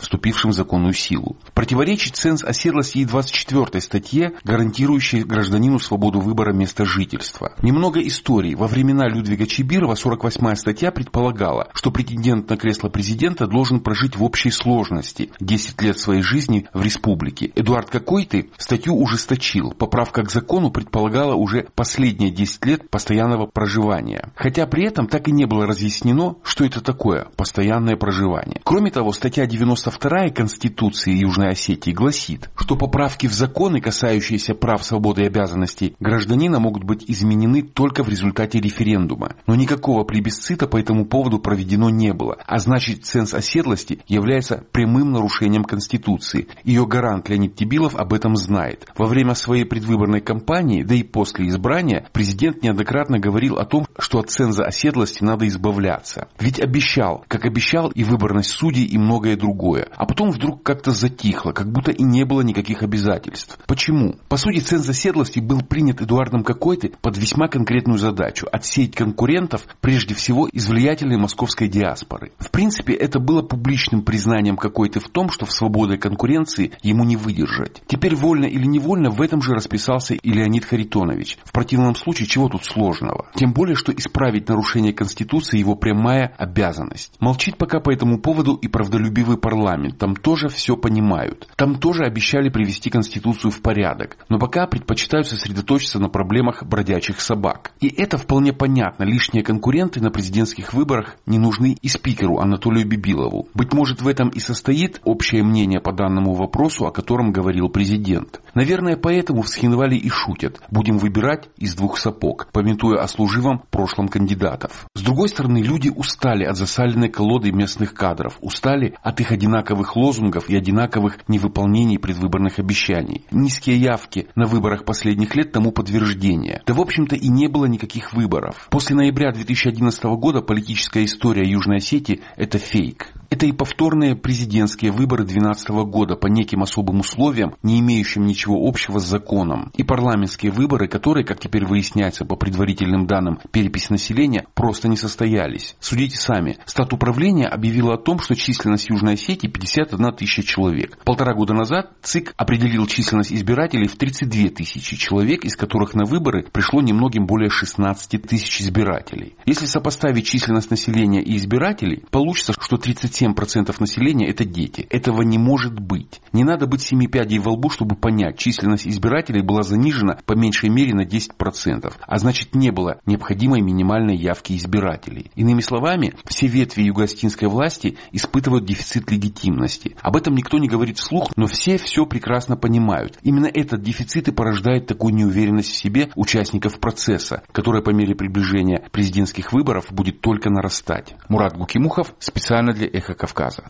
вступившим в законную силу. Противоречит ценз оседлости и 24 статье, гарантирующей гражданину свободу выбора места жительства. Немного истории. Во времена Людвига Чибирова 48-я статья предполагала, что претендент на кресло президента должен прожить в общей сложности 10 лет своей жизни в республике. Эдуард Какойты статью ужесточил. Поправка к закону предполагала уже последние 10 лет постоянного проживания. Хотя при этом так и не было разъяснено, что это такое постоянное проживание. Кроме того, статья 92 Конституции Южной Осетии гласит, что поправки в законы, касающиеся прав, свободы и обязанностей гражданина, могут быть изменены только в результате референдума. Но никакого плебисцита по этому поводу проведено не было. А значит, ценз оседлости является прямым нарушением Конституции. Ее гарант Леонид Тебилов об этом знает. Во время своей предвыборной кампании, да и после избрания, президент неоднократно говорил о том, что от ценза оседлости надо избавляться. Ведь обещал, как обещал и выборность судей, и многое другое. А потом вдруг как-то затихло, как будто и не было никаких обязательств. Почему? По сути, ценз оседлости был принят Эдуардом Какойты под весьма конкретную задачу – отсеять конкурентов, прежде всего из влиятельной московской диаспоры. В принципе, это было публичным признанием Какойты в том, что в свободной конкуренции ему не выдержать. Теперь вольно или невольно в этом же расписался и Леонид Харитонович. В противном случае, чего тут сложного? Тем более, что исправить нарушение Конституции его прямая обязанность. Молчит пока по этому поводу и правдолюбивый парламент. Там тоже все понимают. Там тоже обещали привести Конституцию в порядок. Но пока предпочитают сосредоточиться на проблемах бродячих собак. И это вполне понятно. Лишние конкуренты на президентских выборах не нужны и спикеру Анатолию Бибилову. Быть может, в этом и состоит общее мнение по данному вопросу, о котором говорил президент. Наверное, поэтому в Схинвале и шутят. Будем выбирать из двух сапог, памятуя о служивом прошлом кандидатов. С другой стороны, люди устали от засаленной колоды местных кадров. Устали от их одинаковых лозунгов и одинаковых невыполнений предвыборных обещаний. Низкие явки на выборах последних лет тому подтверждение. Да, в общем-то, и не было никаких выборов. После ноября 2011 года политическая история Южной Осетии – это фейк. Это и повторные президентские выборы 2012 года по неким особым условиям, не имеющим ничего общего с законом. И парламентские выборы, которые, как теперь выясняется по предварительным данным переписи населения, просто не состоялись. Судите сами. Статуправление объявило о том, что численность Южной Осетии 51 тысяча человек. 1,5 года назад ЦИК определил численность избирателей в 32 тысячи человек, из которых на выборы пришло немногим более 16 тысяч избирателей. Если сопоставить численность населения и избирателей, получится, что 37% населения – это дети. Этого не может быть. Не надо быть семи пядей во лбу, чтобы понять, численность избирателей была занижена по меньшей мере на 10%, а значит, не было необходимой минимальной явки избирателей. Иными словами, все ветви юго-осетинской власти испытывают дефицит легитимности. Об этом никто не говорит вслух, но все прекрасно понимают. Именно этот дефицит и порождает такую неуверенность в себе участников процесса, которая по мере приближения президентских выборов будет только нарастать. Мурат Гукимухов, специально для «Эхо Кавказа».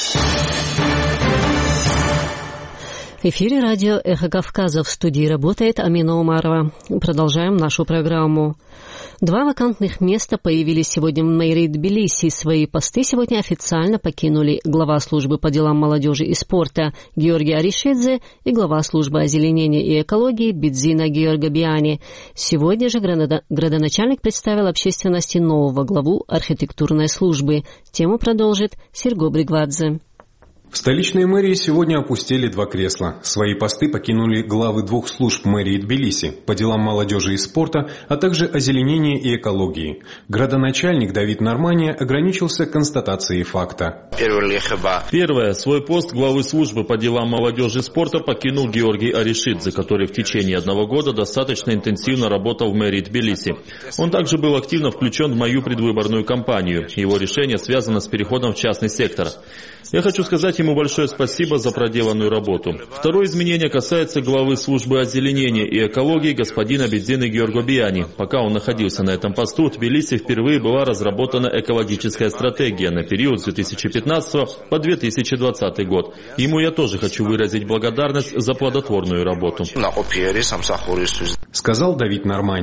В эфире радио «Эхо Кавказа», в студии работает Амина Умарова. Продолжаем нашу программу. 2 вакантных места появились сегодня в мэрии Тбилиси. Свои посты сегодня официально покинули глава службы по делам молодежи и спорта Георгий Аришидзе и глава службы озеленения и экологии Бидзина Георгобиани. Сегодня же градоначальник представил общественности нового главу архитектурной службы. Тему продолжит Серго Бригвадзе. В столичной мэрии сегодня опустили 2 кресла. Свои посты покинули главы 2 служб мэрии Тбилиси по делам молодежи и спорта, а также озеленения и экологии. Градоначальник Давид Нормания ограничился констатацией факта. Первое. Свой пост главы службы по делам молодежи и спорта покинул Георгий Аришидзе, который в течение 1 года достаточно интенсивно работал в мэрии Тбилиси. Он также был активно включен в мою предвыборную кампанию. Его решение связано с переходом в частный сектор. Я хочу сказать ему большое спасибо за проделанную работу. Второе изменение касается главы службы озеленения и экологии господина Бидзины Георгобиани. Пока он находился на этом посту, в Тбилиси впервые была разработана экологическая стратегия на период с 2015 по 2020 год. Ему я тоже хочу выразить благодарность за плодотворную работу. Сказал Давид Нормания.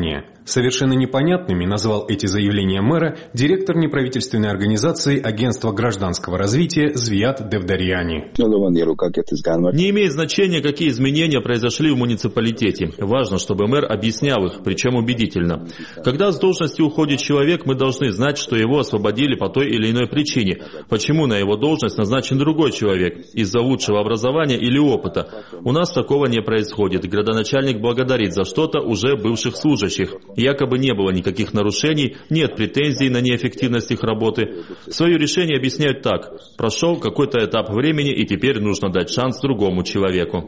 Совершенно непонятными назвал эти заявления мэра директор неправительственной организации Агентства гражданского развития Звиат Девдарьяни. Не имеет значения, какие изменения произошли в муниципалитете. Важно, чтобы мэр объяснял их, причем убедительно. Когда с должности уходит человек, мы должны знать, что его освободили по той или иной причине. Почему на его должность назначен другой человек? Из-за лучшего образования или опыта? У нас такого не происходит. Градоначальник благодарит за что-то уже бывших служащих. Якобы не было никаких нарушений, нет претензий на неэффективность их работы. Свое решение объясняют так. Прошел какой-то этап времени, и теперь нужно дать шанс другому человеку.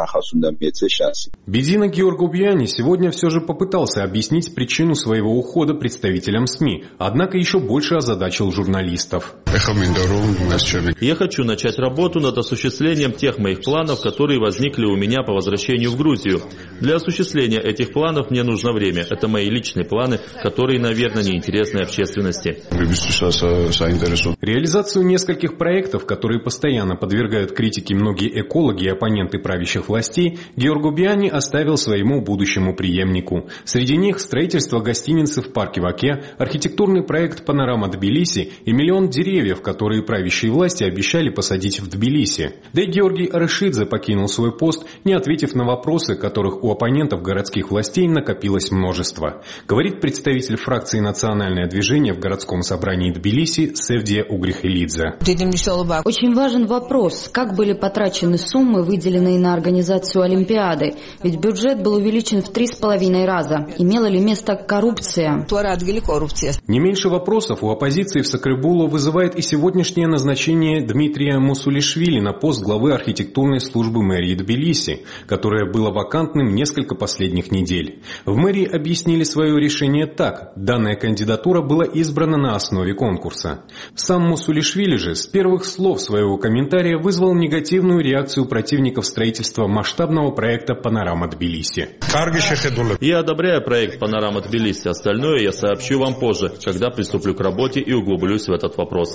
Бедина Георгубьяни сегодня все же попытался объяснить причину своего ухода представителям СМИ, однако еще больше озадачил журналистов. Я хочу начать работу над осуществлением тех моих планов, которые возникли у меня по возвращению в Грузию. Для осуществления этих планов мне нужно время. Это мои личные планы, которые, наверное, не интересны общественности. Реализацию нескольких проектов, которые постоянно подвергают критике многие экологи и оппоненты правящих властей, Георгубьяни оставил своему будущему преемнику. Среди них строительство гостиницы в парке Ваке, архитектурный проект «Панорама Тбилиси» и миллион деревьев, которые правящие власти обещали посадить в Тбилиси. Да и Георгий Арышидзе покинул свой пост, не ответив на вопросы, которых у оппонентов городских властей накопилось множество. Говорит представитель фракции «Национальное движение» в городском собрании Тбилиси Севдия Угрихелидзе. Очень важен вопрос, как были потрачены суммы, выделенные на организацию Олимпиады. Ведь бюджет был увеличен в 3,5 раза. Имела ли место коррупция? Не меньше вопросов у оппозиции в Сакребулу вызывает и сегодняшнее назначение Дмитрия Мусулишвили на пост главы архитектурной службы мэрии Тбилиси, которое было вакантным несколько последних недель. В мэрии объяснили свое решение так: данная кандидатура была избрана на основе конкурса. Сам Мусулишвили же с первых слов своего комментария вызвал негативную реакцию противников строительства масштабного проекта «Панорама Тбилиси». Я одобряю проект «Панорама Тбилиси». Остальное я сообщу вам позже, когда приступлю к работе и углублюсь в этот вопрос.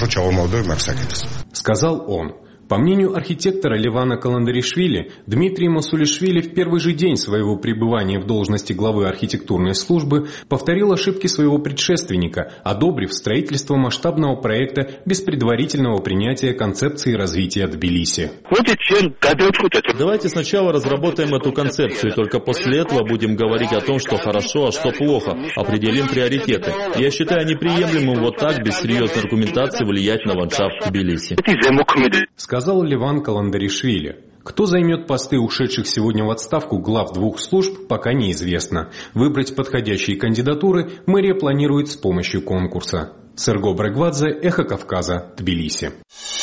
Сказал он. По мнению архитектора Левана Каландаришвили, Дмитрий Мусулишвили в первый же день своего пребывания в должности главы архитектурной службы повторил ошибки своего предшественника, одобрив строительство масштабного проекта без предварительного принятия концепции развития Тбилиси. Давайте сначала разработаем эту концепцию, и только после этого будем говорить о том, что хорошо, а что плохо. Определим приоритеты. Я считаю неприемлемым вот так, без серьезной аргументации, влиять на ландшафт Тбилиси. Сказал Леван Каландаришвили. Кто займет посты ушедших сегодня в отставку глав двух служб, пока неизвестно. Выбрать подходящие кандидатуры мэрия планирует с помощью конкурса. Серго Брегвадзе, Эхо Кавказа, Тбилиси.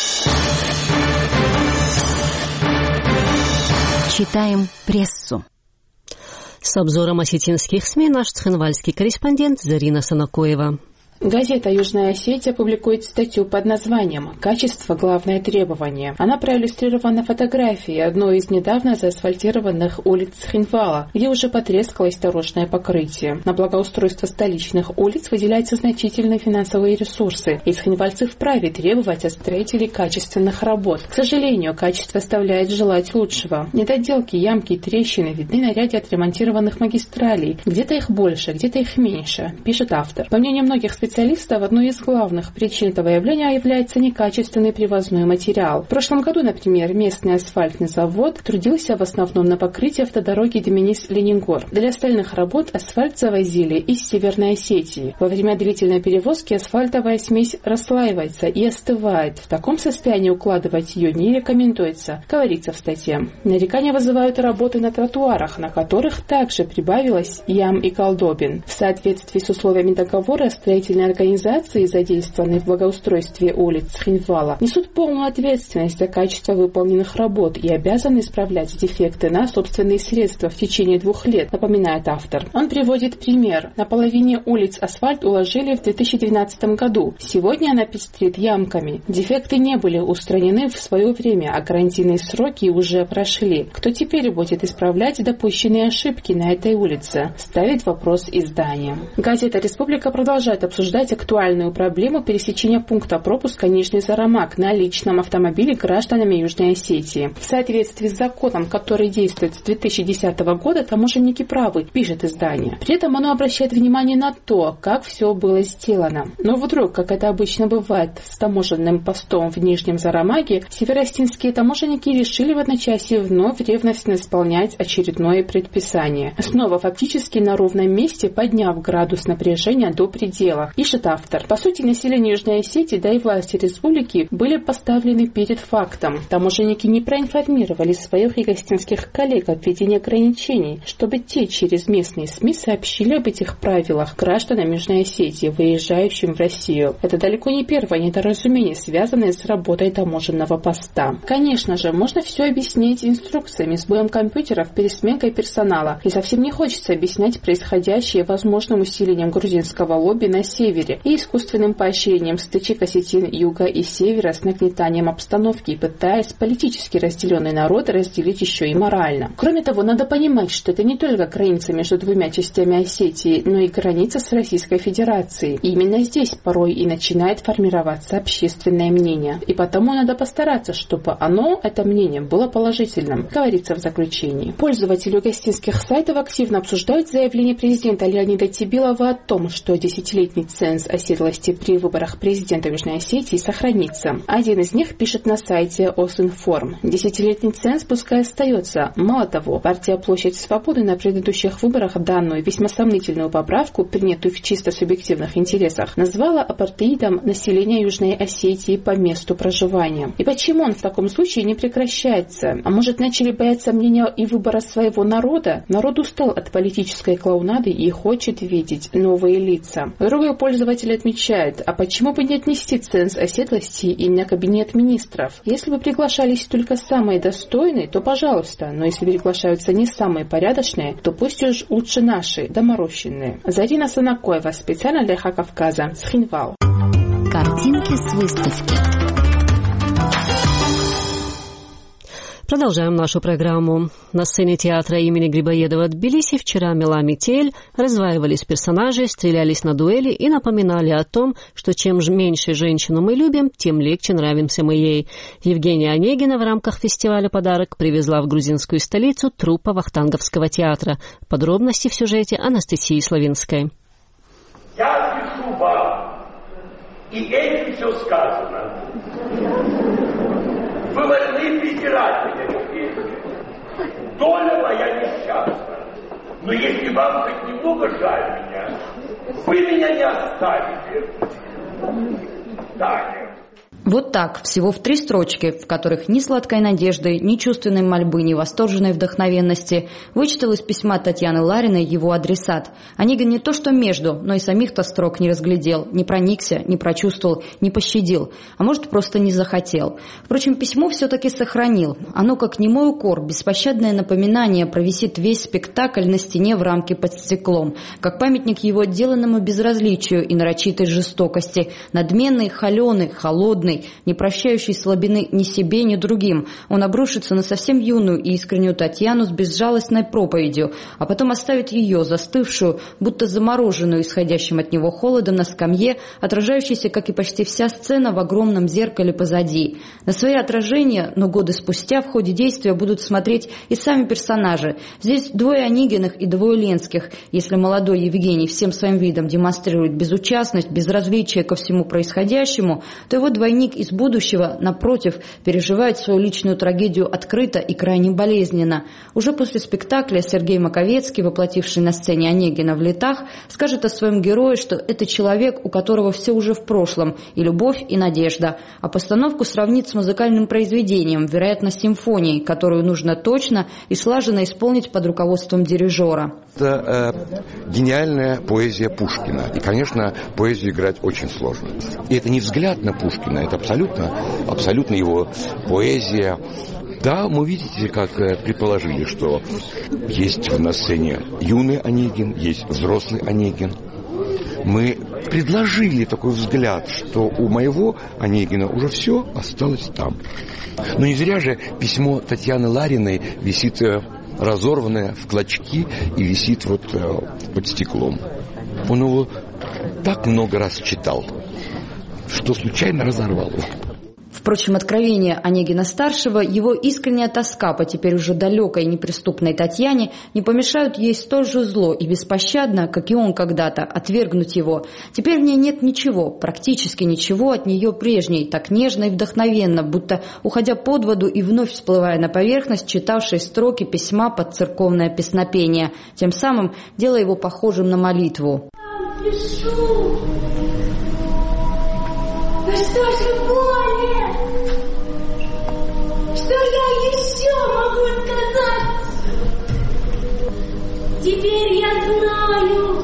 Читаем прессу. С обзором осетинских СМИ наш цхинвальский корреспондент Зарина Санакоева. Газета «Южная Осетия» публикует статью под названием «Качество – главное требование». Она проиллюстрирована фотографией одной из недавно заасфальтированных улиц Цхинвала, где уже потрескалось дорожное покрытие. На благоустройство столичных улиц выделяются значительные финансовые ресурсы, и цхинвальцы вправе требовать от строителей качественных работ. К сожалению, качество оставляет желать лучшего. Недоделки, ямки и трещины видны на ряде отремонтированных магистралей. Где-то их больше, где-то их меньше, пишет автор. По мнению многих специалистов, одной из главных причин этого явления является некачественный привозной материал. В прошлом году, например, местный асфальтный завод трудился в основном на покрытии автодороги Деминис-Ленингор. Для остальных работ асфальт завозили из Северной Осетии. Во время длительной перевозки асфальтовая смесь расслаивается и остывает. В таком состоянии укладывать ее не рекомендуется, говорится в статье. Нарекания вызывают работы на тротуарах, на которых также прибавилось ям и колдобин. В соответствии с условиями договора строительные организации, задействованные в благоустройстве улиц Цхинвала, несут полную ответственность за качество выполненных работ и обязаны исправлять дефекты на собственные средства в течение 2 лет, напоминает автор. Он приводит пример. На половине улиц асфальт уложили в 2012 году. Сегодня она пестрит ямками. Дефекты не были устранены в свое время, а гарантийные сроки уже прошли. Кто теперь будет исправлять допущенные ошибки на этой улице? Ставит вопрос издание. Газета «Республика» продолжает обсуждать обсуждать актуальную проблему пересечения пункта пропуска Нижний Зарамак на личном автомобиле гражданами Южной Осетии. В соответствии с законом, который действует с 2010 года, таможенники правы, пишет издание. При этом оно обращает внимание на то, как все было сделано. Но вдруг, как это обычно бывает с таможенным постом в Нижнем Зарамаге, североостинские таможенники решили в одночасье вновь ревностно исполнять очередное предписание. Снова фактически на ровном месте подняв градус напряжения до предела, пишет автор. По сути, население Южной Осетии, да и власти республики были поставлены перед фактом. Таможенники не проинформировали своих ягостинских коллег о введении ограничений, чтобы те через местные СМИ сообщили об этих правилах гражданам Южной Осетии, выезжающим в Россию. Это далеко не первое недоразумение, связанное с работой таможенного поста. Конечно же, можно все объяснить инструкциями, сбоем компьютеров, пересменкой персонала. И совсем не хочется объяснять происходящее возможным усилением грузинского лобби на севере и искусственным поощрением стычек осетин юга и севера с нагнетанием обстановки и пытаясь политически разделенный народ разделить еще и морально. Кроме того, надо понимать, что это не только граница между двумя частями Осетии, но и граница с Российской Федерацией. И именно здесь порой и начинает формироваться общественное мнение. И потому надо постараться, чтобы это мнение, было положительным, говорится в заключении. Пользователи югостинских сайтов активно обсуждают заявление президента Леонида Тибилова о том, что 10-летний ценз оседлости при выборах президента Южной Осетии сохранится. Один из них пишет на сайте Осинформ. 10-летний ценз пускай остается. Мало того, партия «Площадь Свободы» на предыдущих выборах данную весьма сомнительную поправку, принятую в чисто субъективных интересах, назвала апартеидом населения Южной Осетии по месту проживания. И почему он в таком случае не прекращается? А может, начали бояться мнения и выбора своего народа? Народ устал от политической клоунады и хочет видеть новые лица. Другой пользователь отмечает, а почему бы не отнести ценз оседлости и на кабинет министров? Если бы приглашались только самые достойные, то пожалуйста, но если приглашаются не самые порядочные, то пусть уж лучше наши, доморощенные. Зарина Санакоева, специально для Эхо Кавказа, Цхинвал. Картинки с выставки. Продолжаем нашу программу. На сцене театра имени Грибоедова в Тбилиси вчера мела метель, раздваивались персонажи, стрелялись на дуэли и напоминали о том, что чем меньше женщину мы любим, тем легче нравимся мы ей. Евгения Онегина в рамках фестиваля «Подарок» привезла в грузинскую столицу труппа Вахтанговского театра. Подробности в сюжете Анастасии Славинской. Я пишу вам, и этим все сказано. Вы вольны презирать меня, Евгения. Доля моя несчастна. Но если вам хоть немного жаль меня, вы меня не оставите. Далее. Вот так, всего в 3 строчки, в которых ни сладкой надежды, ни чувственной мольбы, ни восторженной вдохновенности, вычитал из письма Татьяны Лариной его адресат. Онегин не то что между, но и самих-то строк не разглядел, не проникся, не прочувствовал, не пощадил, а может, просто не захотел. Впрочем, письмо все-таки сохранил. Оно, как немой укор, беспощадное напоминание, провисит весь спектакль на стене в рамке под стеклом, как памятник его отделанному безразличию и нарочитой жестокости, надменный, холеный, холодный, не прощающий слабины ни себе, ни другим. Он обрушится на совсем юную и искреннюю Татьяну с безжалостной проповедью, а потом оставит ее, застывшую, будто замороженную исходящим от него холодом на скамье, отражающейся, как и почти вся сцена, в огромном зеркале позади. На свои отражения, но годы спустя, в ходе действия будут смотреть и сами персонажи. Здесь 2 Онегиных и 2 Ленских. Если молодой Евгений всем своим видом демонстрирует безучастность, безразличие ко всему происходящему, то его двойник из будущего, напротив, переживает свою личную трагедию открыто и крайне болезненно. Уже после спектакля Сергей Маковецкий, воплотивший на сцене Онегина в летах, скажет о своем герое, что это человек, у которого все уже в прошлом, и любовь, и надежда. А постановку сравнит с музыкальным произведением, вероятно, симфонией, которую нужно точно и слаженно исполнить под руководством дирижера. Это гениальная поэзия Пушкина. И, конечно, поэзию играть очень сложно. И это не взгляд на Пушкина, это абсолютно его поэзия. Да, мы видите, как предположили, что есть на сцене юный Онегин, есть взрослый Онегин. Мы предложили такой взгляд, что у моего Онегина уже все осталось там. Но не зря же письмо Татьяны Лариной висит разорванное в клочки и висит вот под стеклом. Он его так много раз читал, что случайно разорвал его. Впрочем, откровения Онегина-старшего, его искренняя тоска по теперь уже далекой и неприступной Татьяне не помешают ей столь же зло и беспощадно, как и он когда-то, отвергнуть его. Теперь в ней нет ничего, практически ничего от нее прежней, так нежно и вдохновенно, будто, уходя под воду и вновь всплывая на поверхность, читавшей строки письма под церковное песнопение, тем самым делая его похожим на молитву. Пишу. Ну что же более? Что я еще могу сказать? Теперь я знаю,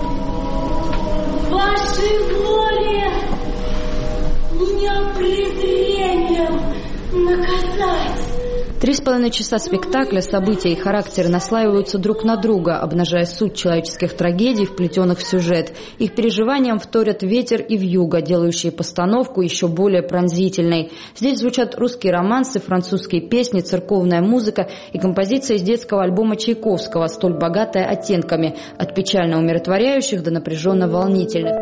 в вашей воле меня презрением наказать. 3,5 часа спектакля, события и характеры наслаиваются друг на друга, обнажая суть человеческих трагедий, вплетенных в сюжет. Их переживаниям вторят ветер и вьюга, делающие постановку еще более пронзительной. Здесь звучат русские романсы, французские песни, церковная музыка и композиция из детского альбома Чайковского, столь богатая оттенками, от печально умиротворяющих до напряженно волнительных.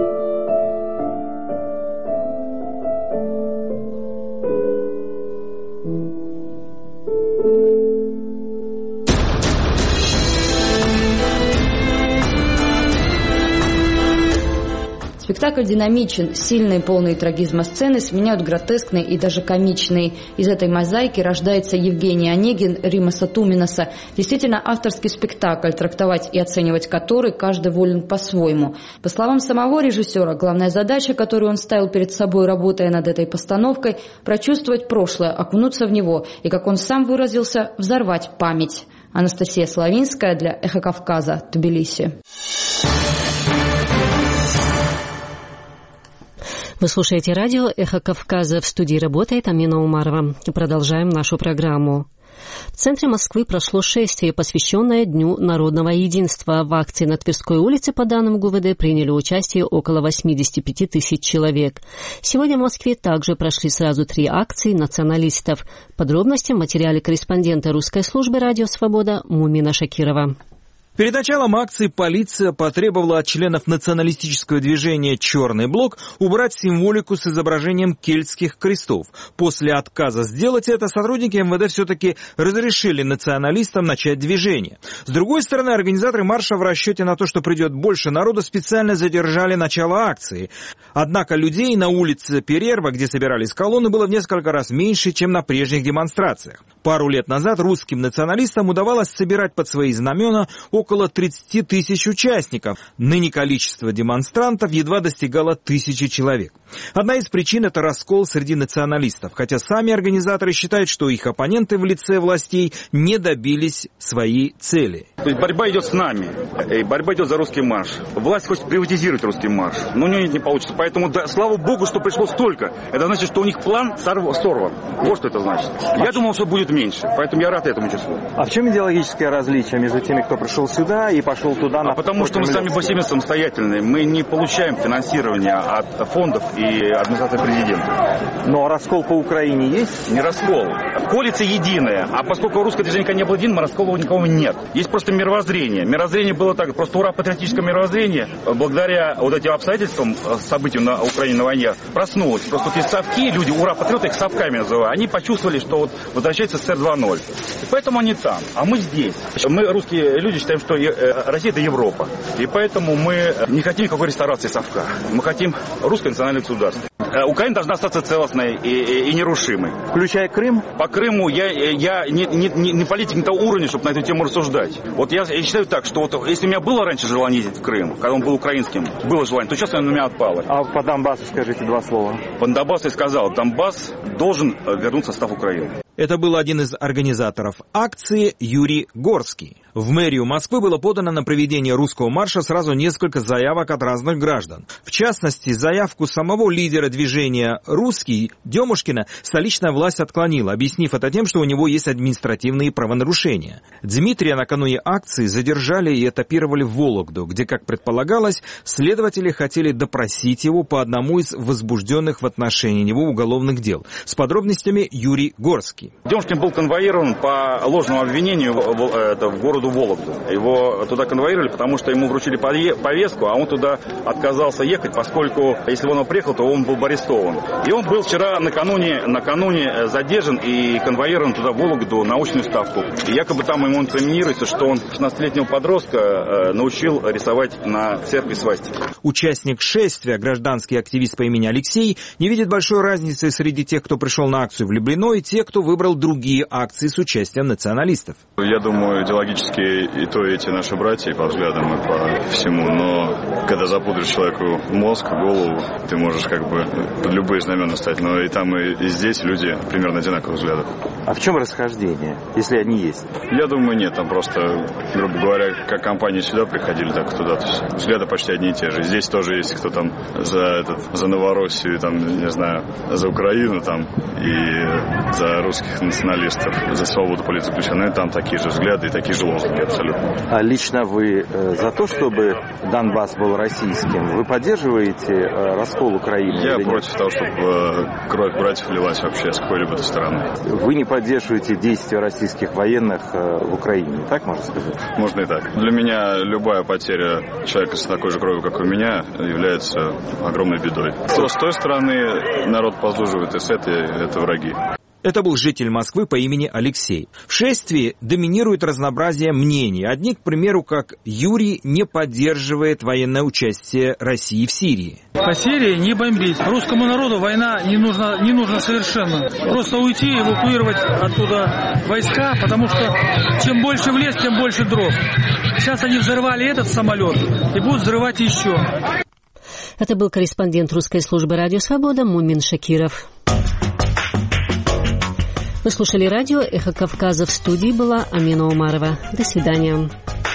Спектакль динамичен, сильные, полные трагизма сцены сменяют гротескные и даже комичные. Из этой мозаики рождается Евгений Онегин Римаса Туминаса. Действительно авторский спектакль, трактовать и оценивать который каждый волен по-своему. По словам самого режиссера, главная задача, которую он ставил перед собой, работая над этой постановкой, прочувствовать прошлое, окунуться в него и, как он сам выразился, взорвать память. Анастасия Славинская для «Эхо Кавказа», Тбилиси. Вы слушаете радио «Эхо Кавказа». В студии работает Амина Умарова. Продолжаем нашу программу. В центре Москвы прошло шествие, посвященное Дню народного единства. В акции на Тверской улице, по данным ГУВД, приняли участие около 85 тысяч человек. Сегодня в Москве также прошли сразу 3 акции националистов. Подробности в материале корреспондента русской службы «Радио Свобода» Мумина Шакирова. Перед началом акции полиция потребовала от членов националистического движения «Черный блок» убрать символику с изображением кельтских крестов. После отказа сделать это сотрудники МВД все-таки разрешили националистам начать движение. С другой стороны, организаторы марша в расчете на то, что придет больше народу, специально задержали начало акции. Однако людей на улице Перерва, где собирались колонны, было в несколько раз меньше, чем на прежних демонстрациях. Пару лет назад русским националистам удавалось собирать под свои знамена около 30 тысяч участников. Ныне количество демонстрантов едва достигало 1000 человек. Одна из причин – это раскол среди националистов, хотя сами организаторы считают, что их оппоненты в лице властей не добились своей цели. То есть борьба идет с нами, и борьба идет за русский марш. Власть хочет приватизировать русский марш, но у нее не получится. Поэтому, да, слава богу, что пришло столько. Это значит, что у них план сорван. Вот что это значит. Я думал, что будет меньше, поэтому я рад этому числу. А в чем идеологическое различие между теми, кто пришел сюда и пошел туда? Потому что мы сами по себе самостоятельные. Мы не получаем финансирование от фондов и администрации президента. Но раскол по Украине есть? Не раскол. Коалиция единая. А поскольку русское движение не было единым, раскола никого нет. Есть просто мировоззрение. Мировоззрение было так. Просто ура, патриотическое мировоззрение, благодаря вот этим обстоятельствам, событиям на Украине, на войне, проснулось. Просто вот эти совки, люди, ура, патриоты, их совками называют, они почувствовали, что вот возвращается СССР 2.0. И поэтому они там. А мы здесь. Мы, русские люди, считаем, что Россия – это Европа. И поэтому мы не хотим никакой реставрации совка. Мы хотим русское национальное государство. Украина должна остаться целостной и нерушимой. Включая Крым? По Крыму я не политик на того уровня, чтобы на эту тему рассуждать. Вот я считаю так, что вот если у меня было раньше желание ездить в Крым, когда он был украинским, было желание, то сейчас оно у меня отпало. А по Донбассу скажите 2 слова. По Донбассу я сказал, Донбасс должен вернуться в состав Украины. Это был один из организаторов акции Юрий Горский. В мэрию Москвы было подано на проведение русского марша сразу несколько заявок от разных граждан. В частности, заявку самого лидера движения «Русский» Демушкина столичная власть отклонила, объяснив это тем, что у него есть административные правонарушения. Дмитрия накануне акции задержали и этапировали в Вологду, где, как предполагалось, следователи хотели допросить его по одному из возбужденных в отношении него уголовных дел. С подробностями Юрий Горский. Демушкин. Демушкин был конвоирован по ложному обвинению в городу Вологду. Его туда конвоировали, потому что ему вручили повестку, а он туда отказался ехать, поскольку, если бы он приехал, то он был бы арестован. И он был вчера накануне задержан и конвоирован туда в Вологду на очную ставку. И якобы там ему инкриминируется, что он 16-летнего подростка научил рисовать на церкви свастики. Участник шествия, гражданский активист по имени Алексей, не видит большой разницы среди тех, кто пришел на акцию в Люблино, и тех, кто выбрал другие акции с участием националистов. Я думаю, идеологически и то, и эти наши братья, и по взглядам, и по всему. Но когда запудришь человеку мозг, голову, ты можешь как бы под любые знамена стать. Но и там, и здесь люди примерно одинаковых взглядов. А в чем расхождение, если они есть? Я думаю, нет. Там просто, грубо говоря, как компании сюда приходили, так и туда. То есть взгляды почти одни и те же. Здесь тоже есть кто там за Новороссию, там, не знаю, за Украину там, и за русских националистов, за свободу политзаключенных. Там такие же взгляды и такие же лозунги абсолютно. А лично вы за то, чтобы Донбасс был российским? Вы поддерживаете раскол Украины? Я против того, чтобы кровь братьев лилась вообще с какой-либо стороны. Вы не поддерживаете действия российских военных в Украине, так можно сказать? Можно и так. Для меня любая потеря человека с такой же кровью, как у меня, является огромной бедой. С той стороны народ подслуживает, и с этой это враги. Это был житель Москвы по имени Алексей. В шествии доминирует разнообразие мнений. Одни, к примеру, как Юрий, не поддерживает военное участие России в Сирии. По Сирии не бомбить. Русскому народу война не нужна совершенно. Просто уйти, эвакуировать оттуда войска, потому что чем больше в лес, тем больше дров. Сейчас они взорвали этот самолет и будут взрывать еще. Это был корреспондент русской службы «Радио Свобода» Мумин Шакиров. Вы слушали радио «Эхо Кавказа». В студии была Амина Умарова. До свидания.